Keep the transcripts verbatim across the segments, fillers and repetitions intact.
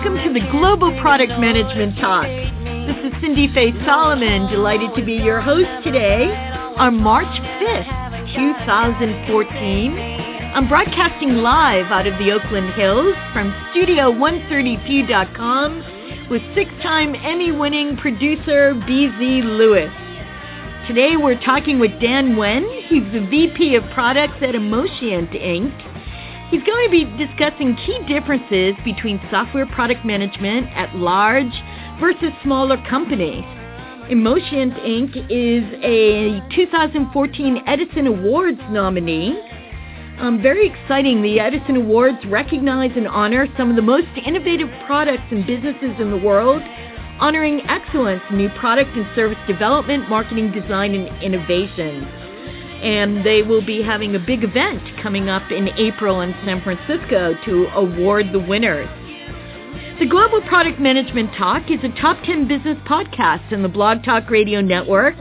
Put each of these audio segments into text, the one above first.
welcome to the Global Product Management Talk. This is Cindy Faye Solomon, delighted to be your host today on March fifth, twenty fourteen. I'm broadcasting live out of the Oakland Hills from Studio one thirty p dot com with six-time Emmy-winning producer B Z Lewis. Today we're talking with Dan Wen. He's the V P of Products at Emotient Incorporated. He's going to be discussing key differences between software product management at large versus smaller companies. Emotient Incorporated is a two thousand fourteen Edison Awards nominee. Um, very exciting. The Edison Awards recognize and honor some of the most innovative products and businesses in the world, honoring excellence in new product and service development, marketing, design, and innovation. And they will be having a big event coming up in April in San Francisco to award the winners. The Global Product Management Talk is a top ten business podcast in the Blog Talk Radio Network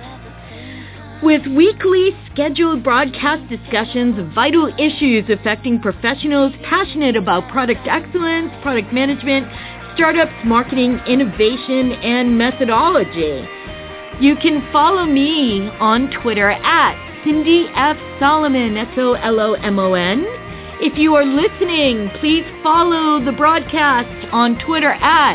with weekly scheduled broadcast discussions of vital issues affecting professionals passionate about product excellence, product management, startups, marketing, innovation, and methodology. You can follow me on Twitter at Cindy F. Solomon, S O L O M O N. If you are listening, please follow the broadcast on Twitter at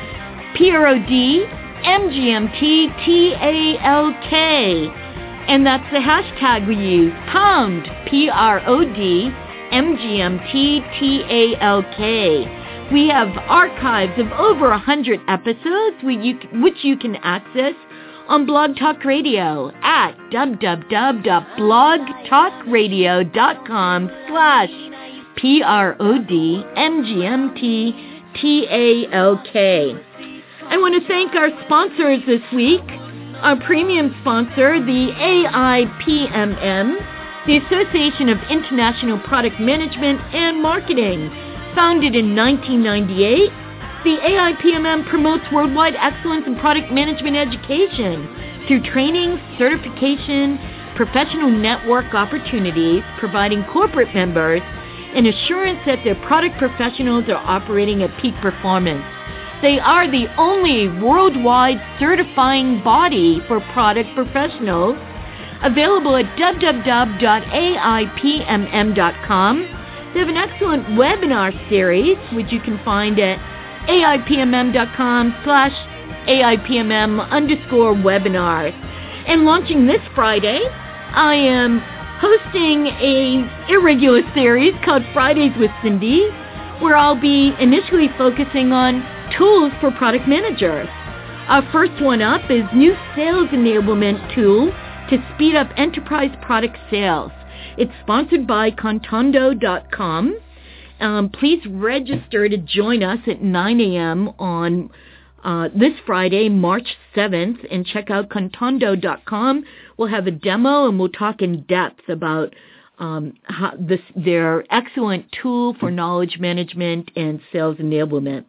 P R O D M G M T T A L K. And that's the hashtag we use, pound P R O D M G M T T A L K. We have archives of over one hundred episodes which you can access on Blog Talk Radio at w w w dot blog talk radio dot com slash P R O D M G M T T A L K. I want to thank our sponsors this week. Our premium sponsor, the A I P M M, the Association of International Product Management and Marketing. Founded in nineteen ninety-eight, the A I P M M promotes worldwide excellence in product management education through training, certification, professional network opportunities, providing corporate members an assurance that their product professionals are operating at peak performance. They are the only worldwide certifying body for product professionals, available at w w w dot A I P M M dot com. They have an excellent webinar series, which you can find at A I P M M dot com slash A I P M M underscore webinars. And launching this Friday, I am hosting a irregular series called Fridays with Cindy, where I'll be initially focusing on tools for product managers. Our first one up is new sales enablement tool to speed up enterprise product sales. It's sponsored by Contondo dot com. Um, please register to join us at nine a.m. on uh, this Friday, March seventh, and check out Contondo dot com. We'll have a demo, and we'll talk in depth about um, how this, their excellent tool for knowledge management and sales enablement.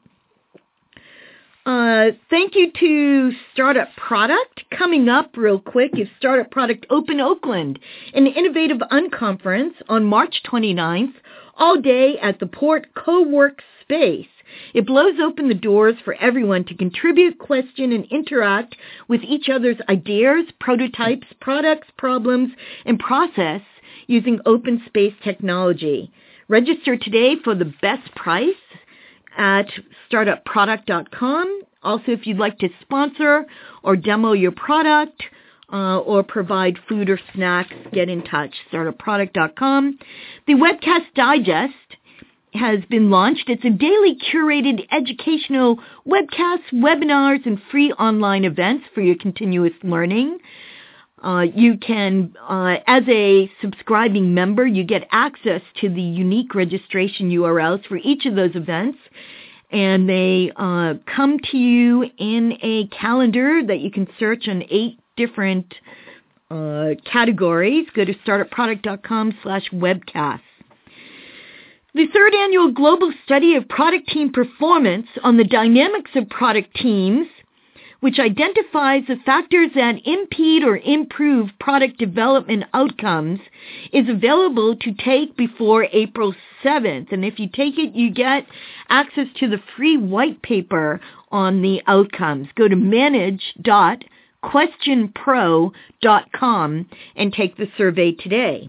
Uh, thank you to Startup Product. Coming up real quick is Startup Product Open Oakland, an innovative unconference on March twenty-ninth, all day at the Port Co-work Space. It blows open the doors for everyone to contribute, question, and interact with each other's ideas, prototypes, products, problems, and process using open space technology. Register today for the best price at startup product dot com. Also, if you'd like to sponsor or demo your product uh, or provide food or snacks, get in touch, startup product dot com. The Webcast Digest has been launched. It's a daily curated educational webcasts, webinars, and free online events for your continuous learning. Uh, you can, uh, as a subscribing member, you get access to the unique registration U R Ls for each of those events, and they uh, come to you in a calendar that you can search on eight different uh, categories. Go to startup product dot com slash webcast. The third annual global study of product team performance on the dynamics of product teams which identifies the factors that impede or improve product development outcomes, is available to take before April seventh. And if you take it, you get access to the free white paper on the outcomes. Go to manage dot question pro dot com and take the survey today.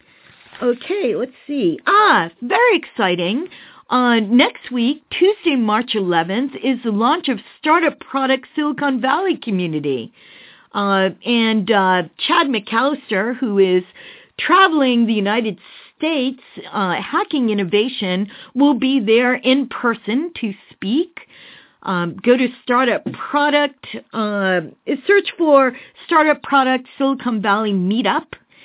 Okay, let's see. Ah, very exciting. Uh, next week, Tuesday, March eleventh, is the launch of Startup Product Silicon Valley Community. Uh, and uh, Chad McAllister, who is traveling the United States, uh, hacking innovation, will be there in person to speak. Um, go to Startup Product, uh, search for Startup Product Silicon Valley Meetup,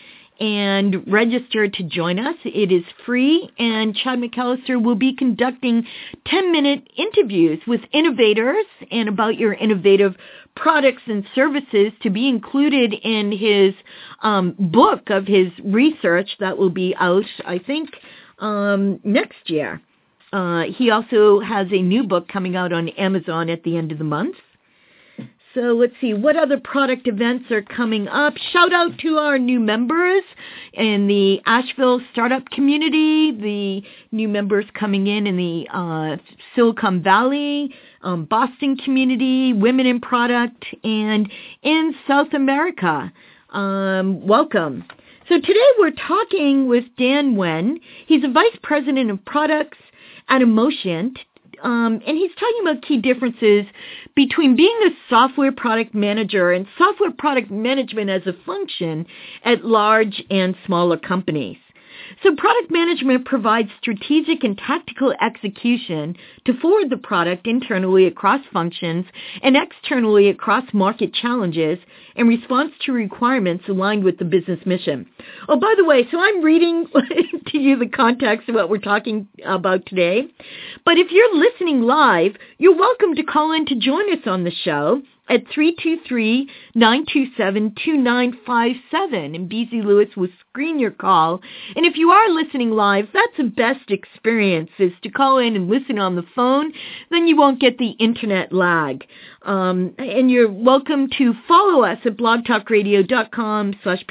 and register to join us. It is free, and Chad McAllister will be conducting ten-minute interviews with innovators and about your innovative products and services to be included in his um, book of his research that will be out, I think, um, next year. Uh, he also has a new book coming out on Amazon at the end of the month. So let's see, what other product events are coming up? Shout out to our new members in the Asheville startup community, the new members coming in in the uh, Silicon Valley, um, Boston community, women in product, and in South America. Um, welcome. So today we're talking with Dan Wen. He's a vice president of products at Emotion. Um, and he's talking about key differences between being a software product manager and software product management as a function at large and smaller companies. So product management provides strategic and tactical execution to forward the product internally across functions and externally across market challenges in response to requirements aligned with the business mission. Oh, by the way, so I'm reading to you the context of what we're talking about today. But if you're listening live, you're welcome to call in to join us on the show at three two three, nine two seven, two nine five seven, and B Z Lewis will screen your call. And if you are listening live, that's the best experience, is to call in and listen on the phone. Then you won't get the internet lag. Um, and you're welcome to follow us at blogtalkradio.com slash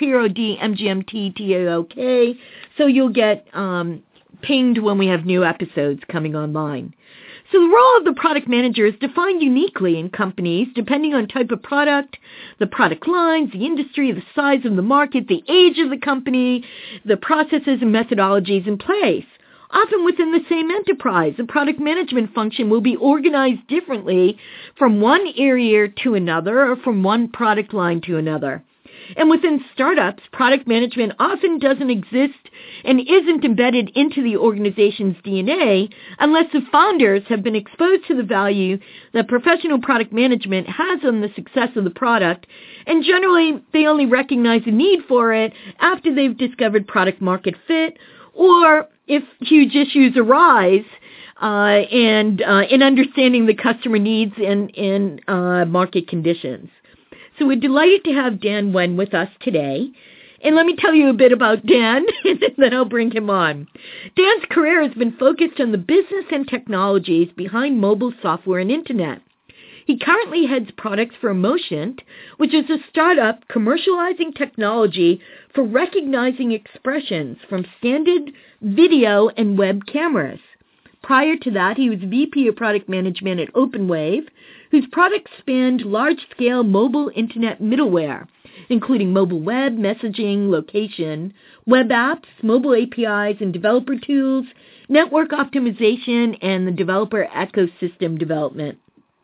P-R-O-D-M-G-M-T-T-A-O-K, so you'll get um, pinged when we have new episodes coming online. So the role of the product manager is defined uniquely in companies depending on type of product, the product lines, the industry, the size of the market, the age of the company, the processes and methodologies in place. Often within the same enterprise, the product management function will be organized differently from one area to another or from one product line to another. And within startups, product management often doesn't exist and isn't embedded into the organization's D N A unless the founders have been exposed to the value that professional product management has on the success of the product, and generally they only recognize the need for it after they've discovered product market fit, or if huge issues arise uh, and uh, in understanding the customer needs and, and uh, market conditions. So we're delighted to have Dan Wen with us today. And let me tell you a bit about Dan, and then I'll bring him on. Dan's career has been focused on the business and technologies behind mobile software and internet. He currently heads products for Emotion, which is a startup commercializing technology for recognizing expressions from standard video and web cameras. Prior to that, he was V P of Product Management at OpenWave, whose products spanned large-scale mobile internet middleware, including mobile web, messaging, location, web apps, mobile A P Is and developer tools, network optimization, and the developer ecosystem development.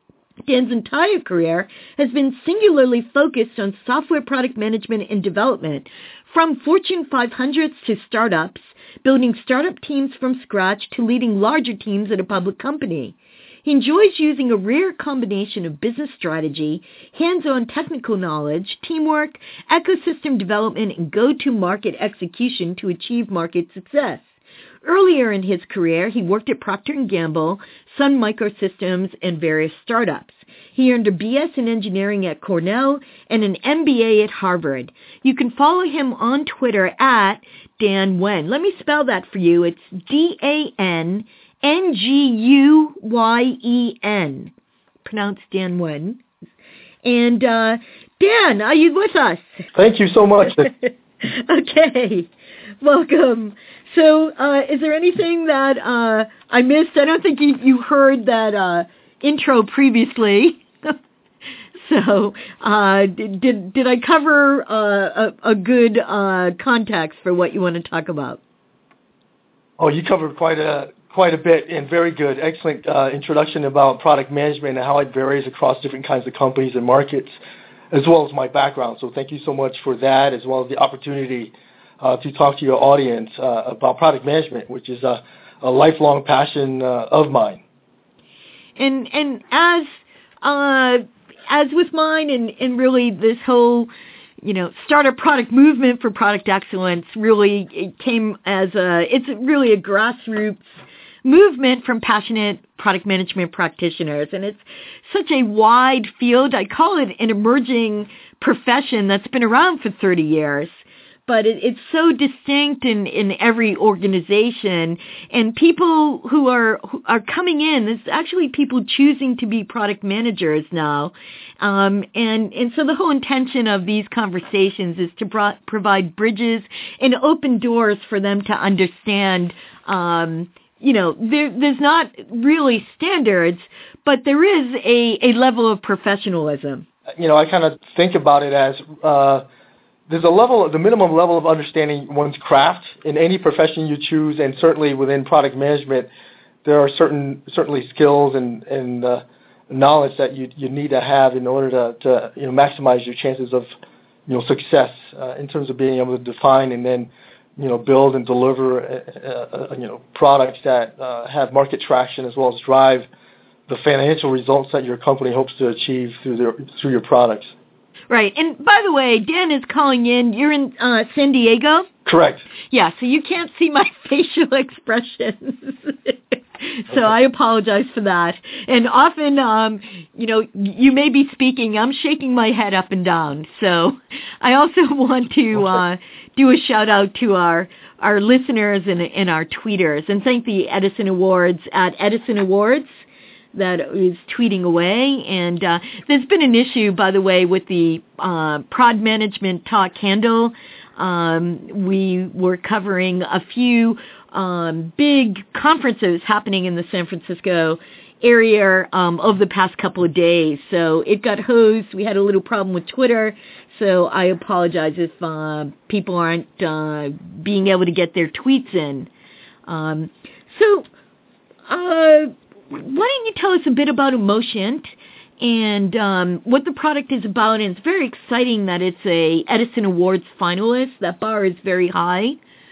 Dan's entire career has been singularly focused on software product management and development, from Fortune five hundreds to startups, building startup teams from scratch to leading larger teams at a public company. He enjoys using a rare combination of business strategy, hands-on technical knowledge, teamwork, ecosystem development, and go-to-market execution to achieve market success. Earlier in his career, he worked at Procter and Gamble, Sun Microsystems, and various startups. He earned a B S in engineering at Cornell and an M B A at Harvard. You can follow him on Twitter at Dan Wen. Let me spell that for you. It's D A N N G U Y E N, pronounced Dan Wen. And uh, Dan, are you with us? Thank you so much. Okay, welcome. So uh, is there anything that uh, I missed? I don't think you, you heard that uh, intro previously. So uh, did, did did I cover uh, a, a good uh, context for what you want to talk about? Oh, you covered quite a quite a bit, and very good. Excellent uh, introduction about product management and how it varies across different kinds of companies and markets, as well as my background. So thank you so much for that, as well as the opportunity uh, to talk to your audience uh, about product management, which is a, a lifelong passion uh, of mine. And and as uh, as with mine, and, and really this whole, you know, startup product movement for product excellence really it came as a, it's really a grassroots movement from passionate product management practitioners. And it's such a wide field. I call it an emerging profession that's been around for thirty years. But it, it's so distinct in, in every organization, and people who are who are coming in, there's actually people choosing to be product managers now. Um, and, and so the whole intention of these conversations is to pro- provide bridges and open doors for them to understand, um, you know, there, there's not really standards, but there is a, a level of professionalism. You know, I kind of think about it as uh, there's a level, the minimum level of understanding one's craft in any profession you choose, and certainly within product management, there are certain certainly skills and and uh, knowledge that you you need to have in order to, to you know maximize your chances of you know success uh, in terms of being able to define and then you know build and deliver uh, uh, you know products that uh, have market traction, as well as drive the financial results that your company hopes to achieve through their through your products. Right. And by the way, Dan is calling in. You're in uh, San Diego? Correct. Yeah, so you can't see my facial expressions. So I apologize for that. And often, um, you know, you may be speaking. I'm shaking my head up and down. So I also want to uh, do a shout out to our our listeners and, and our tweeters, and thank the Edison Awards at Edison Awards that is tweeting away. And uh, there's been an issue, by the way, with the uh, Prod Management Talk handle. Um, we were covering a few um, big conferences happening in the San Francisco area um, over the past couple of days. So it got hosed. We had a little problem with Twitter. So I apologize if uh, people aren't uh, being able to get their tweets in. Um, so, uh, why don't you tell us a bit about Emotiant and um, what the product is about? And it's very exciting that it's a Edison Awards finalist. That bar is very high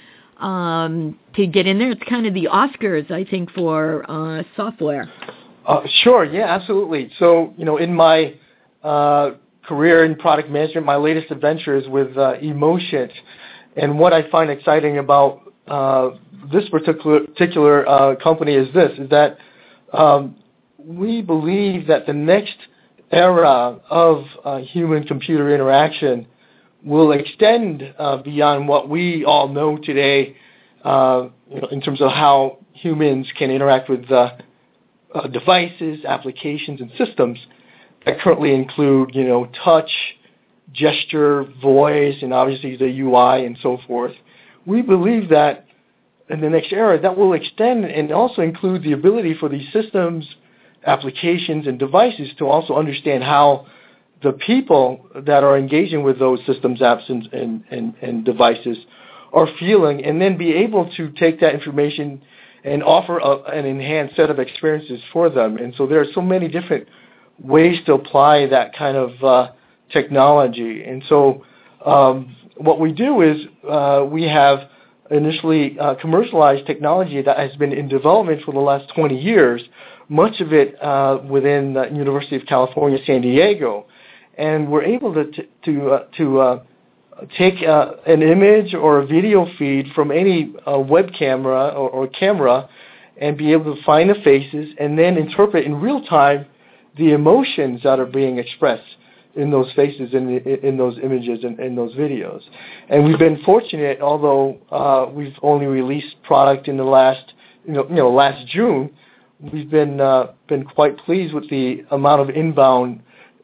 um, to get in there. It's kind of the Oscars, I think, for uh, software. Uh, sure, yeah, absolutely. So, you know, in my uh, career in product management, my latest adventure is with uh, Emotiant. And what I find exciting about uh, this particular, particular uh, company is this, is that Um, we believe that the next era of uh, human-computer interaction will extend uh, beyond what we all know today uh, you know, in terms of how humans can interact with uh, uh, devices, applications, and systems that currently include, you know, touch, gesture, voice, and obviously the U I and so forth. We believe that in the next era, that will extend and also include the ability for these systems, applications, and devices to also understand how the people that are engaging with those systems, apps, and, and, and, and devices are feeling, and then be able to take that information and offer a, an enhanced set of experiences for them. And so there are so many different ways to apply that kind of uh, technology. And so um, what we do is uh, we have initially uh, commercialized technology that has been in development for the last twenty years, much of it uh, within the University of California, San Diego. And we're able to t- to uh, to uh, take uh, an image or a video feed from any uh, web camera or, or camera and be able to find the faces and then interpret in real time the emotions that are being expressed in those faces, in, in those images, and in those videos. And we've been fortunate, although uh, we've only released product in the last, you know, you know last June, we've been uh, been quite pleased with the amount of inbound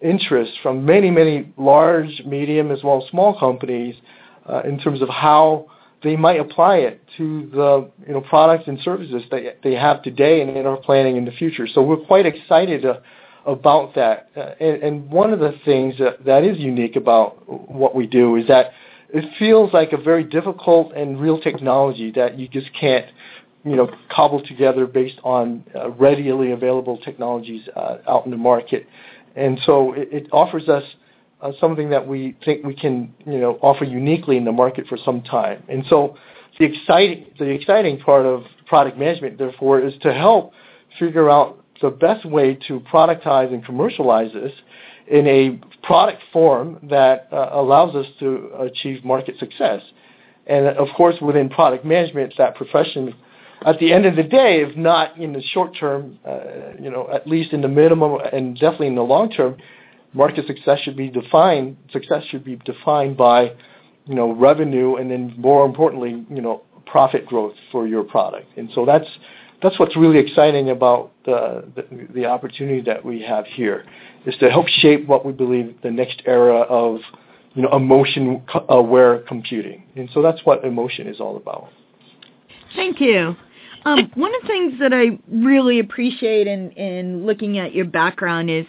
interest from many, many large, medium, as well as small companies uh, in terms of how they might apply it to the you know products and services that they have today and are planning in the future. So we're quite excited uh, about that. Uh, and, and one of the things that, that is unique about what we do is that it feels like a very difficult and real technology that you just can't you know, cobble together based on uh, readily available technologies uh, out in the market. And so it, it offers us uh, something that we think we can, you know, offer uniquely in the market for some time. And so the exciting, the exciting part of product management, therefore, is to help figure out the best way to productize and commercialize this in a product form that uh, allows us to achieve market success. And, of course, within product management, that profession, at the end of the day, if not in the short term, uh, you know, at least in the minimum and definitely in the long term, market success should be defined. Success should be defined by, you know, revenue, and then more importantly, you know, profit growth for your product. And so that's that's what's really exciting about the the, the opportunity that we have here, is to help shape what we believe the next era of, you know, emotion-aware computing. And so that's what emotion is all about. Thank you. Um, one of the things that I really appreciate in, in looking at your background is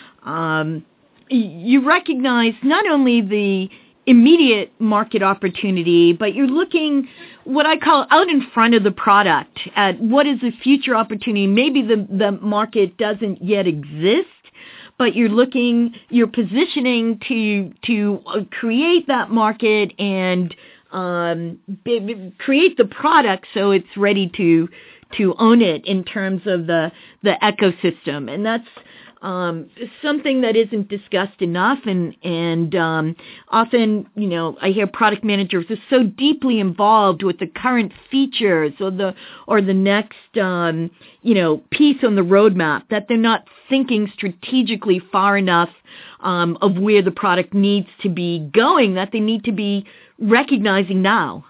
um, you recognize not only the immediate market opportunity, but you're looking what I call out in front of the product at what is the future opportunity. Maybe the, the market doesn't yet exist, but you're looking, you're positioning to to create that market and Um, b- b- create the product so it's ready to to own it in terms of the the ecosystem, and that's um, something that isn't discussed enough. And and um, often, you know, I hear product managers are so deeply involved with the current features or the or the next um, you know piece on the roadmap that they're not thinking strategically far enough um, of where the product needs to be going. That they need to be recognizing now.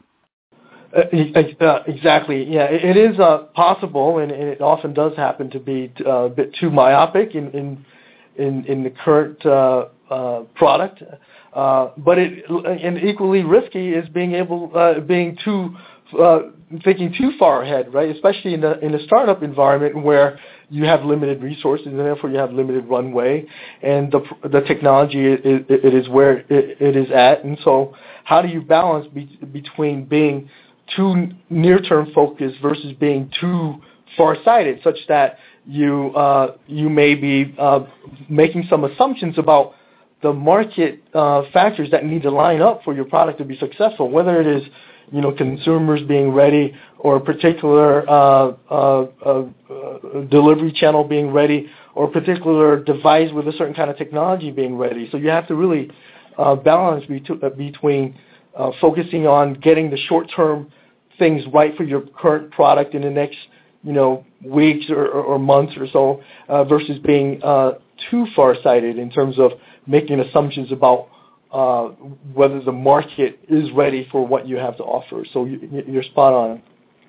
Uh, uh, exactly. Yeah, it, it is uh, possible, and, and it often does happen to be uh, a bit too myopic in in in, in the current uh, uh, product. Uh, but it and equally risky is being able uh, being too uh, thinking too far ahead, right? Especially in the in a startup environment where you have limited resources and therefore you have limited runway, and the the technology it, it, it is where it, it is at, and so how do you balance be, between being too near-term focused versus being too far-sighted, such that you uh, you may be uh, making some assumptions about the market uh, factors that need to line up for your product to be successful, whether it is, you know, consumers being ready, or a particular uh, uh, uh, uh, delivery channel being ready, or a particular device with a certain kind of technology being ready. So you have to really uh, balance bet- uh, between uh, focusing on getting the short-term things right for your current product in the next, you know, weeks or, or, or months or so, uh, versus being uh, too far-sighted in terms of making assumptions about uh, whether the market is ready for what you have to offer. So you, you're spot on.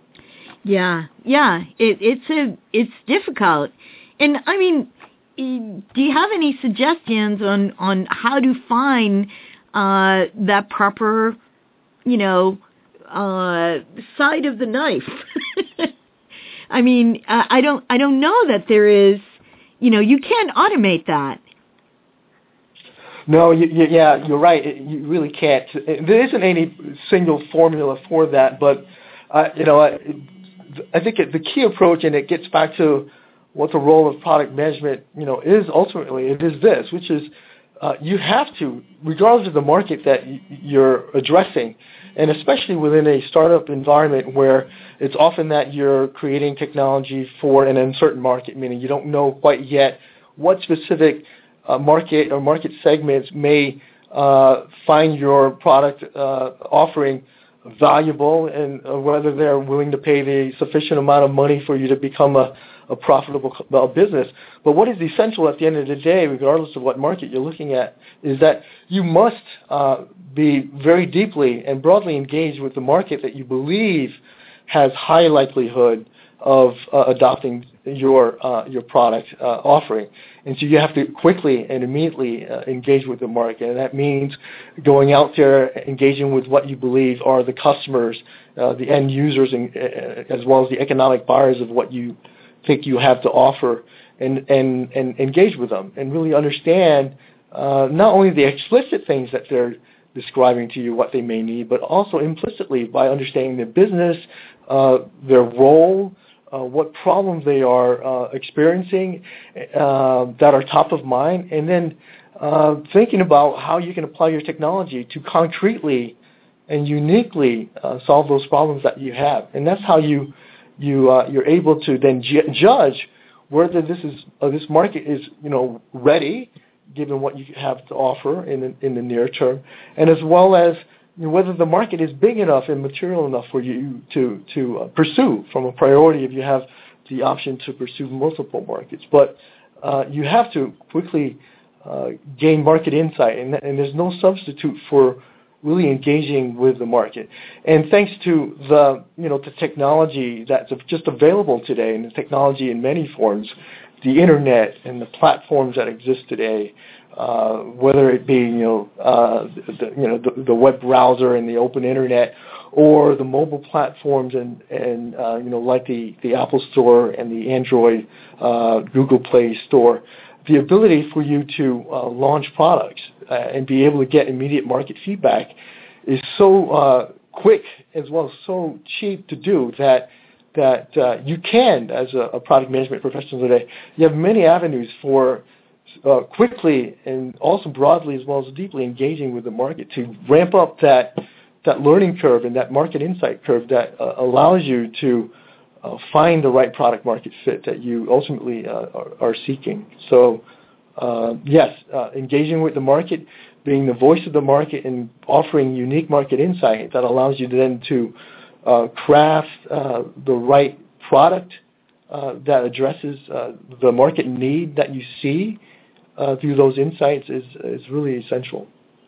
Yeah, yeah, it, it's a it's difficult, and I mean, do you have any suggestions on on how to find uh, that proper, you know, uh, side of the knife? I mean, I don't I don't know that there is, you know, you can't automate that. No, you, you, yeah, you're right. It, you really can't. There isn't any single formula for that, but uh, you know, I, I think the key approach, and it gets back to what the role of product management, you know, is ultimately. It is this, which is uh, you have to, regardless of the market that you're addressing, and especially within a startup environment where it's often that you're creating technology for an uncertain market, meaning you don't know quite yet what specific uh, market or market segments may uh, find your product uh, offering valuable, and uh, whether they're willing to pay the sufficient amount of money for you to become a, a profitable uh, business. But what is essential at the end of the day, regardless of what market you're looking at, is that you must uh, be very deeply and broadly engaged with the market that you believe has high likelihood of uh, adopting your uh, your product uh, offering. And so you have to quickly and immediately uh, engage with the market. And that means going out there, engaging with what you believe are the customers, uh, the end users, and, uh, as well as the economic buyers of what you think you have to offer, and, and, and engage with them and really understand uh, not only the explicit things that they're describing to you, what they may need, but also implicitly by understanding their business, uh, their role, Uh, what problems they are uh, experiencing uh, that are top of mind, and then uh, thinking about how you can apply your technology to concretely and uniquely uh, solve those problems that you have. And that's how you you uh, you're able to then ju- judge whether this is uh, this market is you know ready, given what you have to offer in the, in the near term, and as well as you know, whether the market is big enough and material enough for you to to uh, pursue from a priority if you have the option to pursue multiple markets. But uh, you have to quickly uh, gain market insight, and, and there's no substitute for really engaging with the market. And thanks to the you know the technology that's just available today, and the technology in many forms, the internet and the platforms that exist today. Uh, whether it be you know uh, the, you know the, the web browser and the open internet, or the mobile platforms and and uh, you know like the, the Apple Store and the Android uh, Google Play Store, the ability for you to uh, launch products uh, and be able to get immediate market feedback is so uh, quick as well as so cheap to do that that uh, you can, as a, a product management professional today, you have many avenues for Uh, quickly and also broadly as well as deeply engaging with the market to ramp up that that learning curve and that market insight curve that uh, allows you to uh, find the right product market fit that you ultimately uh, are, are seeking. So uh, yes, uh, engaging with the market, being the voice of the market, and offering unique market insight that allows you then to uh, craft uh, the right product uh, that addresses uh, the market need that you see Uh, through those insights is is really essential.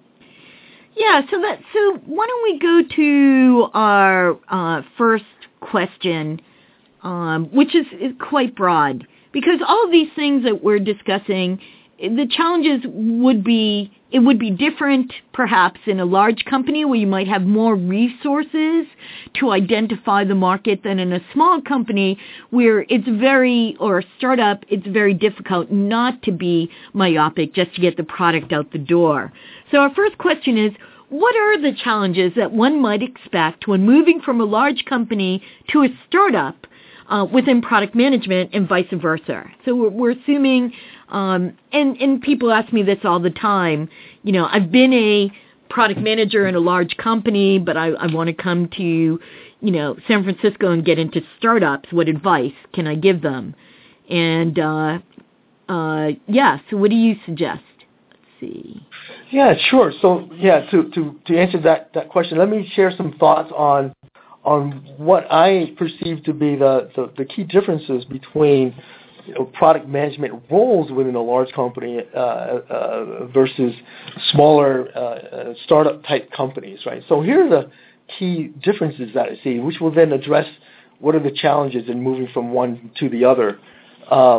Yeah, so that so why don't we go to our uh, first question, um, which is, is quite broad, because all these things that we're discussing, the challenges would be, it would be different perhaps in a large company where you might have more resources to identify the market than in a small company where it's very, or a startup, it's very difficult not to be myopic just to get the product out the door. So our first question is, what are the challenges that one might expect when moving from a large company to a startup uh, within product management and vice versa? So we're, we're assuming Um, and, and people ask me this all the time. You know, I've been a product manager in a large company, but I, I want to come to, you know, San Francisco and get into startups. What advice can I give them? And, uh, uh, yeah, so what do you suggest? Let's see. Yeah, sure. So, yeah, to, to, to answer that, that question, let me share some thoughts on on what I perceive to be the, the, the key differences between You know, product management roles within a large company uh, uh, versus smaller uh, startup type companies, right? So here are the key differences that I see, which will then address what are the challenges in moving from one to the other. Um,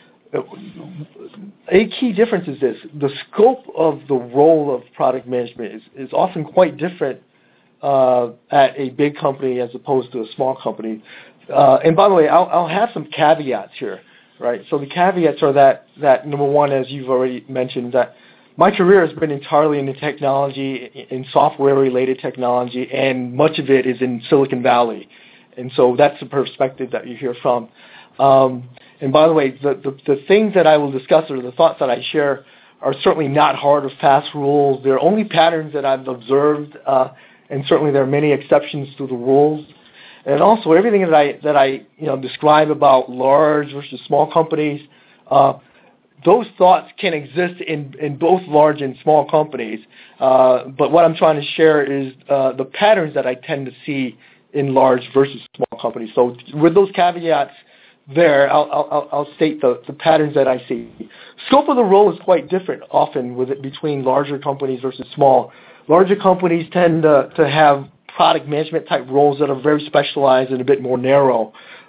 a key difference is this: the scope of the role of product management is, is often quite different uh, at a big company as opposed to a small company. Uh, and by the way, I'll, I'll have some caveats here. Right. So the caveats are that, that number one, as you've already mentioned, that my career has been entirely in the technology, in software-related technology, and much of it is in Silicon Valley. And so that's the perspective that you hear from. Um, and by the way, the, the, the things that I will discuss or the thoughts that I share are certainly not hard or fast rules. They're only patterns that I've observed, uh, and certainly there are many exceptions to the rules. And also everything that I that I you know describe about large versus small companies, uh, those thoughts can exist in, in both large and small companies. Uh, but what I'm trying to share is uh, the patterns that I tend to see in large versus small companies. So with those caveats there, I'll, I'll, I'll state the, the patterns that I see. Scope of the role is quite different often with it between larger companies versus small. Larger companies tend to, to have product management type roles that are very specialized and a bit more narrow.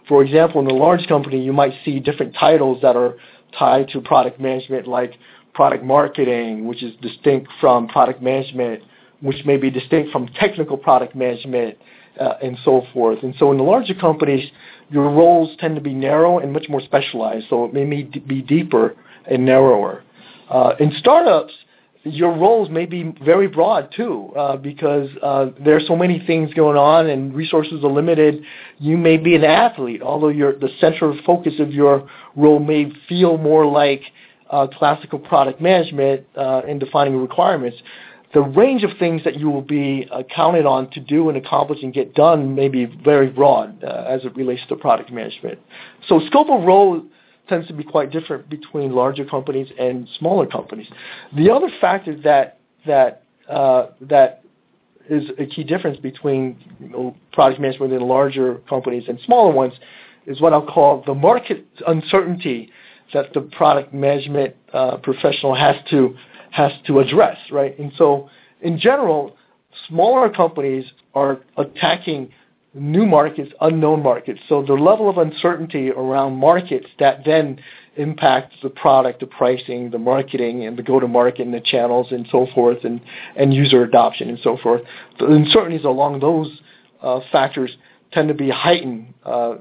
For example, in a large company, you might see different titles that are tied to product management, like product marketing, which is distinct from product management, which may be distinct from technical product management, uh, and so forth. And so in the larger companies, your roles tend to be narrow and much more specialized, so it may be deeper and narrower. Uh, in startups, your roles may be very broad too, uh, because uh, there are so many things going on and resources are limited. You may be an athlete, although your the center of focus of your role may feel more like uh, classical product management uh, and defining requirements. The range of things that you will be uh, counted on to do and accomplish and get done may be very broad uh, as it relates to product management. So scope of role tends to be quite different between larger companies and smaller companies. The other factor that that uh, that is a key difference between you know, product management within larger companies and smaller ones is what I'll call the market uncertainty that the product management uh, professional has to has to address, right? And so, in general, smaller companies are attacking new markets, unknown markets. So the level of uncertainty around markets that then impacts the product, the pricing, the marketing, and the go-to-market and the channels and so forth, and, and user adoption and so forth. The uncertainties along those uh, factors tend to be heightened uh, uh,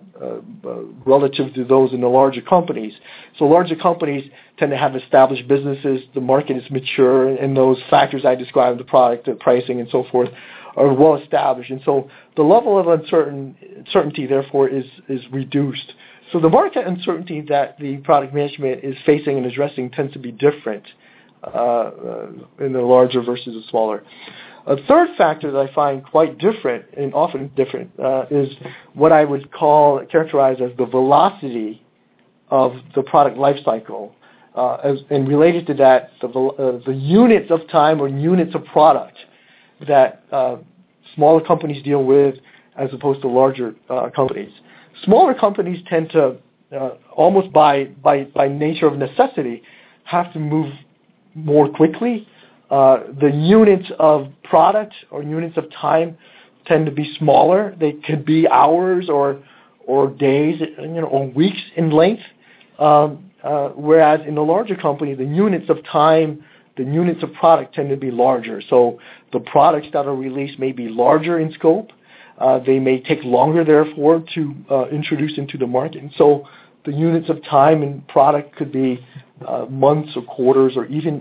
relative to those in the larger companies. So larger companies tend to have established businesses, the market is mature, and those factors I described, the product, the pricing, and so forth, are well established. And so the level of uncertain, uncertainty, therefore, is, is reduced. So the market uncertainty that the product management is facing and addressing tends to be different uh, uh, in the larger versus the smaller. A third factor that I find quite different, and often different, uh, is what I would call, characterize as the velocity of the product lifecycle. Uh, as, and related to that, the, uh, the units of time or units of product that uh, smaller companies deal with as opposed to larger uh, companies. Smaller companies tend to, uh, almost by, by, by nature of necessity, have to move more quickly. Uh, the units of product or units of time tend to be smaller. They could be hours or or days, you know, or weeks in length. Um, uh, whereas in a larger company, the units of time, the units of product tend to be larger. So the products that are released may be larger in scope. Uh, they may take longer, therefore, to uh, introduce into the market. And so the units of time and product could be uh, months or quarters or even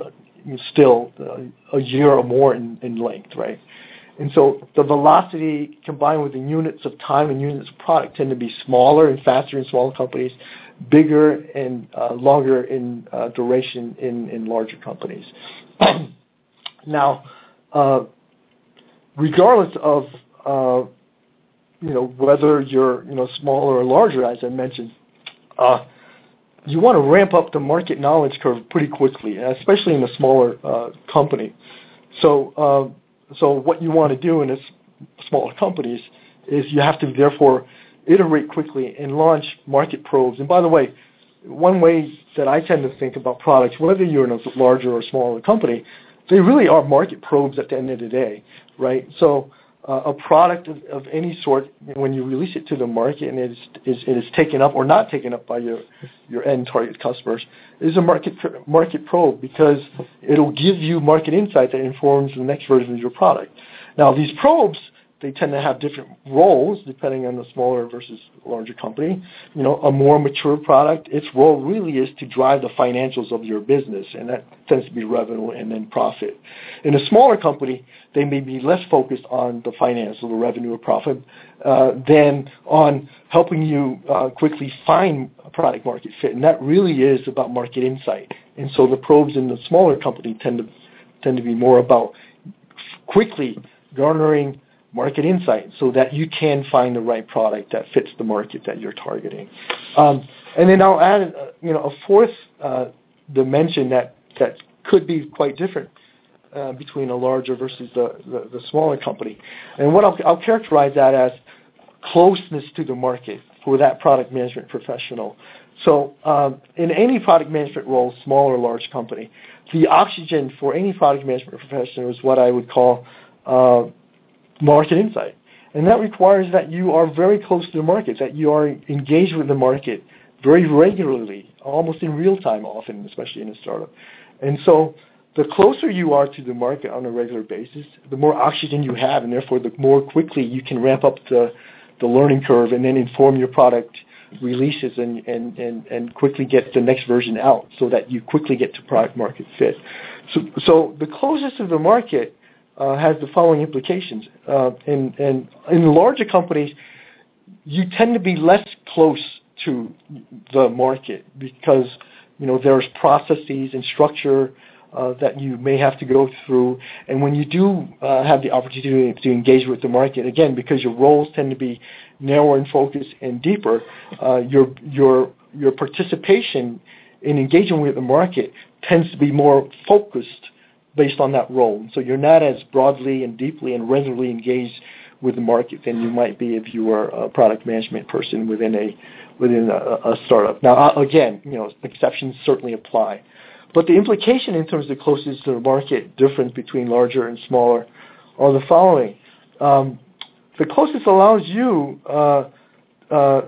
still uh, a year or more in, in length, right? And so the velocity combined with the units of time and units of product tend to be smaller and faster in smaller companies, bigger and uh, longer in uh, duration in, in larger companies. Now, uh, regardless of uh, you know whether you're you know smaller or larger, as I mentioned, uh, you want to ramp up the market knowledge curve pretty quickly, especially in a smaller uh, company. So, uh, so what you want to do in a s- smaller companies is you have to therefore iterate quickly and launch market probes. And by the way, one way that I tend to think about products, whether you're in a larger or smaller company, they really are market probes at the end of the day, right? So uh, a product of, of any sort, when you release it to the market and it is, is, it is taken up or not taken up by your, your end target customers, is a market market probe because it'll give you market insight that informs the next version of your product. Now, these probes, they tend to have different roles depending on the smaller versus larger company. You know, a more mature product, its role really is to drive the financials of your business, and that tends to be revenue and then profit. In a smaller company, they may be less focused on the finance or the revenue or profit uh, than on helping you uh, quickly find a product market fit, and that really is about market insight. And so the probes in the smaller company tend to tend to be more about quickly garnering market insight so that you can find the right product that fits the market that you're targeting. Um, and then I'll add, uh, you know, a fourth uh, dimension that, that could be quite different uh, between a larger versus the, the, the smaller company. And what I'll, I'll characterize that as closeness to the market for that product management professional. So um, in any product management role, small or large company, the oxygen for any product management professional is what I would call uh, market insight. And that requires that you are very close to the market, that you are engaged with the market very regularly, almost in real time often, especially in a startup. And so the closer you are to the market on a regular basis, the more oxygen you have, and therefore the more quickly you can ramp up the, the learning curve and then inform your product releases and, and, and, and quickly get the next version out so that you quickly get to product market fit. So, so the closest to the market uh, has the following implications. Uh, in, in, in larger companies, you tend to be less close to the market because, you know, there's processes and structure uh, that you may have to go through. And when you do uh, have the opportunity to engage with the market, again, because your roles tend to be narrower in focus and deeper, uh, your your your participation in engaging with the market tends to be more focused based on that role. So you're not as broadly and deeply and regularly engaged with the market than you might be if you were a product management person within a within a, a startup. Now, again, you know, exceptions certainly apply, but the implication in terms of the closest to the market difference between larger and smaller are the following. Um, the closest allows you uh, uh,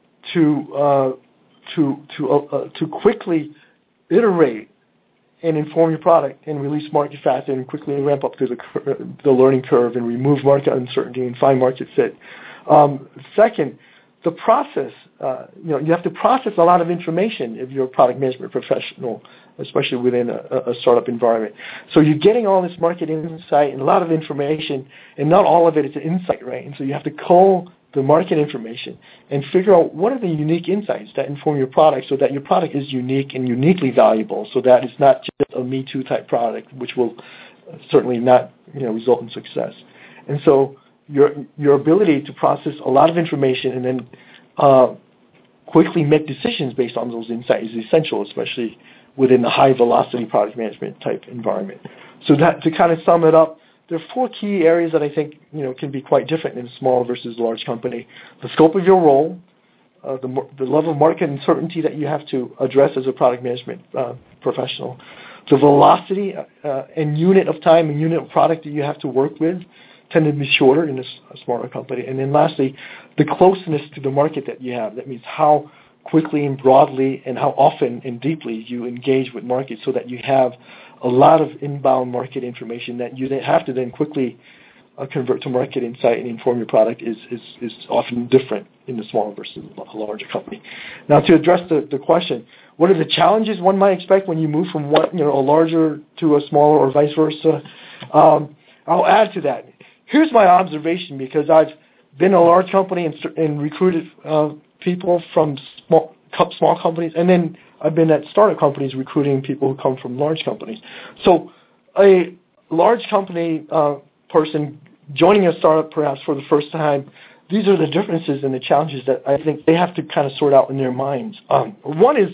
to uh, to to uh, to quickly iterate and inform your product and release market faster and quickly ramp up through the, the learning curve and remove market uncertainty and find market fit. Um, second, the process, uh, you know, you have to process a lot of information if you're a product management professional, especially within a, a startup environment. So you're getting all this market insight and a lot of information, and not all of it is an insight, right? And so you have to cull the market information and figure out what are the unique insights that inform your product so that your product is unique and uniquely valuable, so that it's not just a Me Too type product, which will certainly not, you know, result in success. And so your your ability to process a lot of information and then uh, quickly make decisions based on those insights is essential, especially within a high velocity product management type environment. So that, to kind of sum it up, there are four key areas that I think, you know, can be quite different in a small versus large company. The scope of your role, uh, the, the level of market uncertainty that you have to address as a product management uh, professional, the velocity uh, and unit of time and unit of product that you have to work with tend to be shorter in a, a smaller company. And then lastly, the closeness to the market that you have. That means how quickly and broadly and how often and deeply you engage with markets so that you have a lot of inbound market information that you have to then quickly uh, convert to market insight and inform your product is, is, is often different in the smaller versus a larger company. Now, to address the, the question, what are the challenges one might expect when you move from one, you know, a larger to a smaller or vice versa? Um, I'll add to that. Here's my observation, because I've been a large company and, and recruited uh, people from small, small companies, and then I've been at startup companies recruiting people who come from large companies. So a large company uh, person joining a startup perhaps for the first time, these are the differences and the challenges that I think they have to kind of sort out in their minds. Um, one is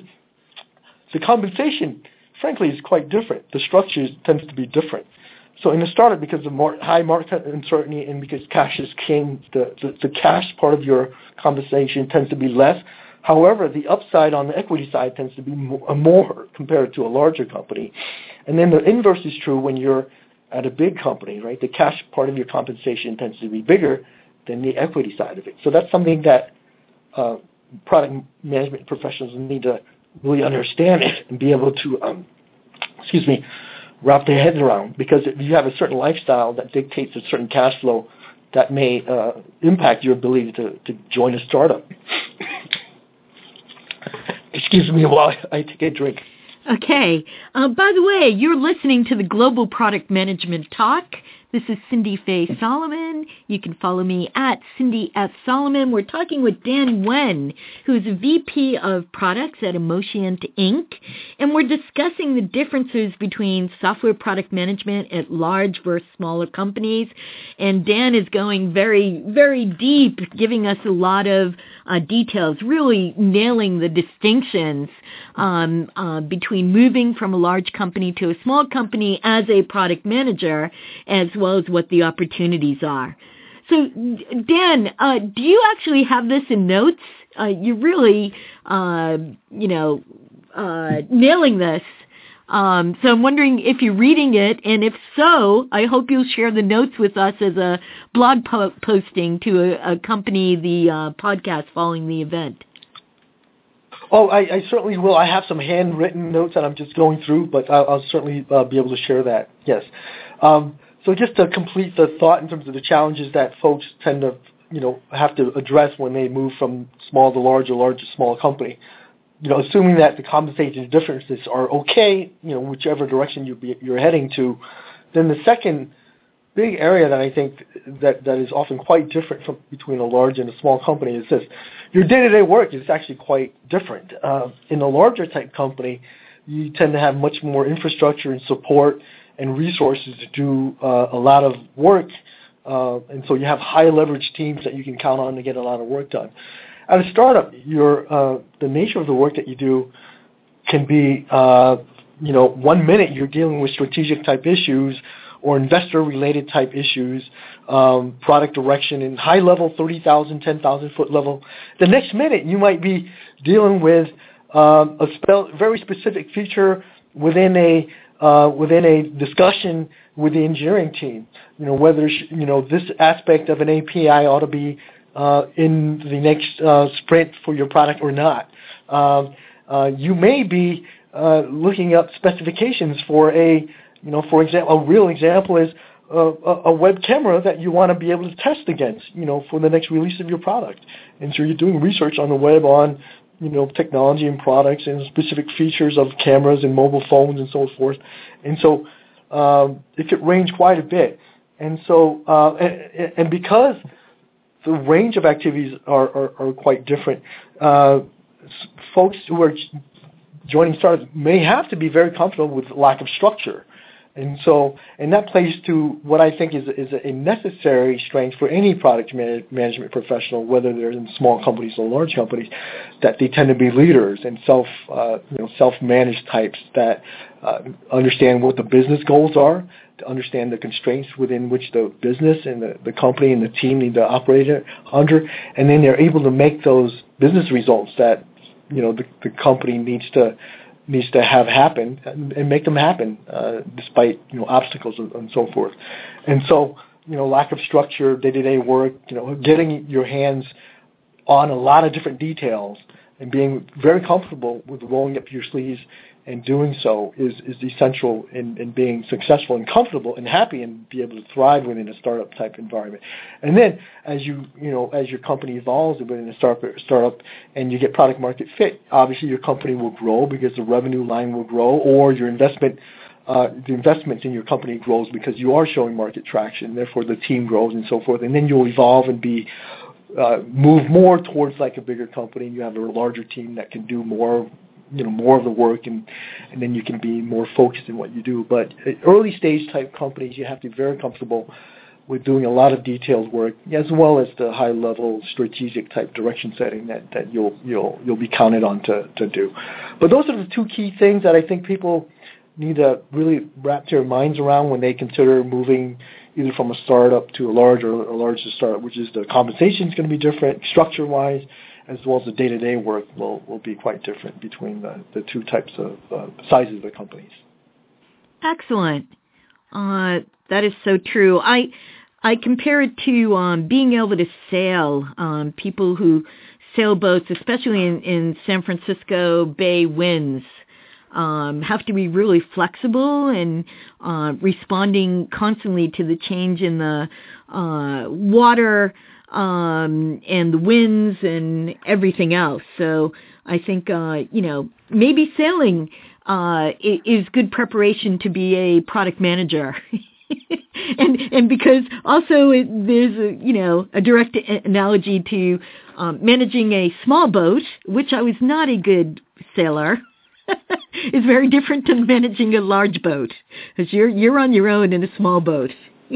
the compensation, frankly, is quite different. The structure tends to be different. So in a startup, because of more high market uncertainty and because cash is king, the, the, the cash part of your compensation tends to be less. However, the upside on the equity side tends to be more, more compared to a larger company. And then the inverse is true when you're at a big company, right? The cash part of your compensation tends to be bigger than the equity side of it. So that's something that uh, product management professionals need to really understand and be able to, um, excuse me, wrap their heads around. Because if you have a certain lifestyle that dictates a certain cash flow, that may uh, impact your ability to, to join a startup. Excuse me while I take a drink. Okay. Uh, by the way, you're listening to the Global Product Management Talk. This is Cindy Faye Solomon. You can follow me at Cindy F. Solomon. We're talking with Dan Wen, who's a V P of Products at Emotient Incorporated. And we're discussing the differences between software product management at large versus smaller companies. And Dan is going very, very deep, giving us a lot of uh, details, really nailing the distinctions um, uh, between moving from a large company to a small company as a product manager, as well as what the opportunities are. So, Dan, uh, do you actually have this in notes? Uh, you're really, uh, you know, uh, nailing this. Um, so I'm wondering if you're reading it, and if so, I hope you'll share the notes with us as a blog po- posting to uh, accompany the uh, podcast following the event. Oh, I, I certainly will. I have some handwritten notes that I'm just going through, but I'll, I'll certainly uh, be able to share that, yes. Um, so just to complete the thought in terms of the challenges that folks tend to, you know, have to address when they move from small to large or large to small company. You know, assuming that the compensation differences are okay, you know, whichever direction you be, you're heading to, then the second big area that I think that, that is often quite different from between a large and a small company is this. Your day-to-day work is actually quite different. Uh, in a larger type company, you tend to have much more infrastructure and support and resources to do uh, a lot of work, uh, and so you have high leverage teams that you can count on to get a lot of work done. At a startup, your uh, the nature of the work that you do can be, uh, you know, one minute you're dealing with strategic type issues or investor-related type issues, um, product direction in high-level thirty thousand, ten thousand foot level. The next minute you might be dealing with um, a spell, very specific feature within a uh, within a discussion with the engineering team. You know, whether you know this aspect of an A P I ought to be Uh, in the next uh, sprint for your product or not. Um, uh, you may be uh, looking up specifications for a, you know, for example, a real example is uh, a, a web camera that you want to be able to test against, you know, for the next release of your product. And so you're doing research on the web on, you know, technology and products and specific features of cameras and mobile phones and so forth. And so um, it could range quite a bit. And so, uh, and, and because the range of activities are, are, are quite different. Uh, folks who are joining startups may have to be very comfortable with lack of structure. And so, and that plays to what I think is, is a necessary strength for any product man- management professional, whether they're in small companies or large companies, that they tend to be leaders and self, uh, you know, self-managed types that uh, understand what the business goals are, to understand the constraints within which the business and the, the company and the team need to operate under, and then they're able to make those business results that, you know, the, the company needs to needs to have happen and, and make them happen uh, despite, you know, obstacles and, and so forth. And so, you know, lack of structure, day-to-day work, you know, getting your hands on a lot of different details and being very comfortable with rolling up your sleeves and doing so is, is essential in, in being successful and comfortable and happy and be able to thrive within a startup type environment. And then as you, you know, as your company evolves within a startup, startup and you get product market fit, obviously your company will grow because the revenue line will grow, or your investment, uh, the investments in your company grows because you are showing market traction. Therefore the team grows and so forth. And then you'll evolve and be, uh, move more towards like a bigger company, and you have a larger team that can do more, you know, more of the work, and, and then you can be more focused in what you do. But early stage type companies, you have to be very comfortable with doing a lot of detailed work, as well as the high level strategic type direction setting that, that you'll you'll you'll be counted on to, to do. But those are the two key things that I think people need to really wrap their minds around when they consider moving either from a startup to a large or a large to startup, which is the compensation is going to be different structure wise, as well as the day-to-day work will, will be quite different between the, the two types of uh, sizes of the companies. Excellent. Uh, that is so true. I I compare it to um, being able to sail. Um, people who sail boats, especially in, in San Francisco Bay winds, um, have to be really flexible and uh, responding constantly to the change in the uh, water Um, and the winds and everything else. So I think, uh, you know, maybe sailing uh, is good preparation to be a product manager. and and because also it, there's, a, you know, a direct analogy to um, managing a small boat, which I was not a good sailor, is very different to managing a large boat, because you're, you're on your own in a small boat.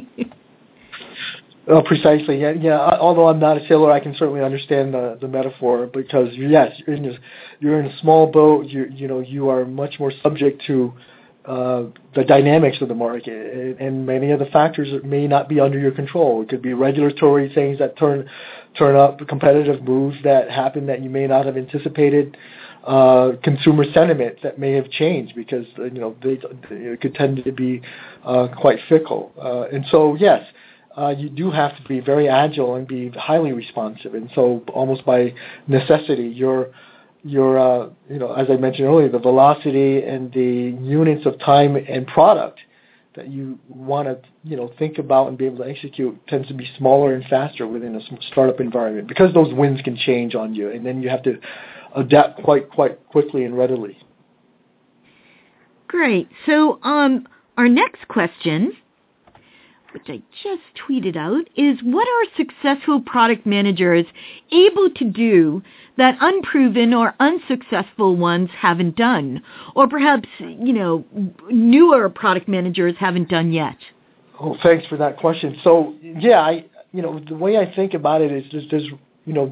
Oh, precisely. Yeah, yeah. Although I'm not a sailor, I can certainly understand the, the metaphor, because yes, you're in, a, you're in a small boat. You you know you are much more subject to uh, the dynamics of the market, and many of the factors may not be under your control. It could be regulatory things that turn turn up, competitive moves that happen that you may not have anticipated. uh, consumer sentiment that may have changed because uh, you know they, they could tend to be uh, quite fickle. Uh, and so yes, uh, you do have to be very agile and be highly responsive. And so almost by necessity, you're your, uh, you know, as I mentioned earlier, the velocity and the units of time and product that you want to, you know, think about and be able to execute tends to be smaller and faster within a startup environment because those winds can change on you, and then you have to adapt quite, quite quickly and readily. Great. So um, our next question, which I just tweeted out, is what are successful product managers able to do that unproven or unsuccessful ones haven't done, or perhaps, you know, newer product managers haven't done yet? Oh, thanks for that question. So, yeah, I, you know, the way I think about it is there's, there's you know,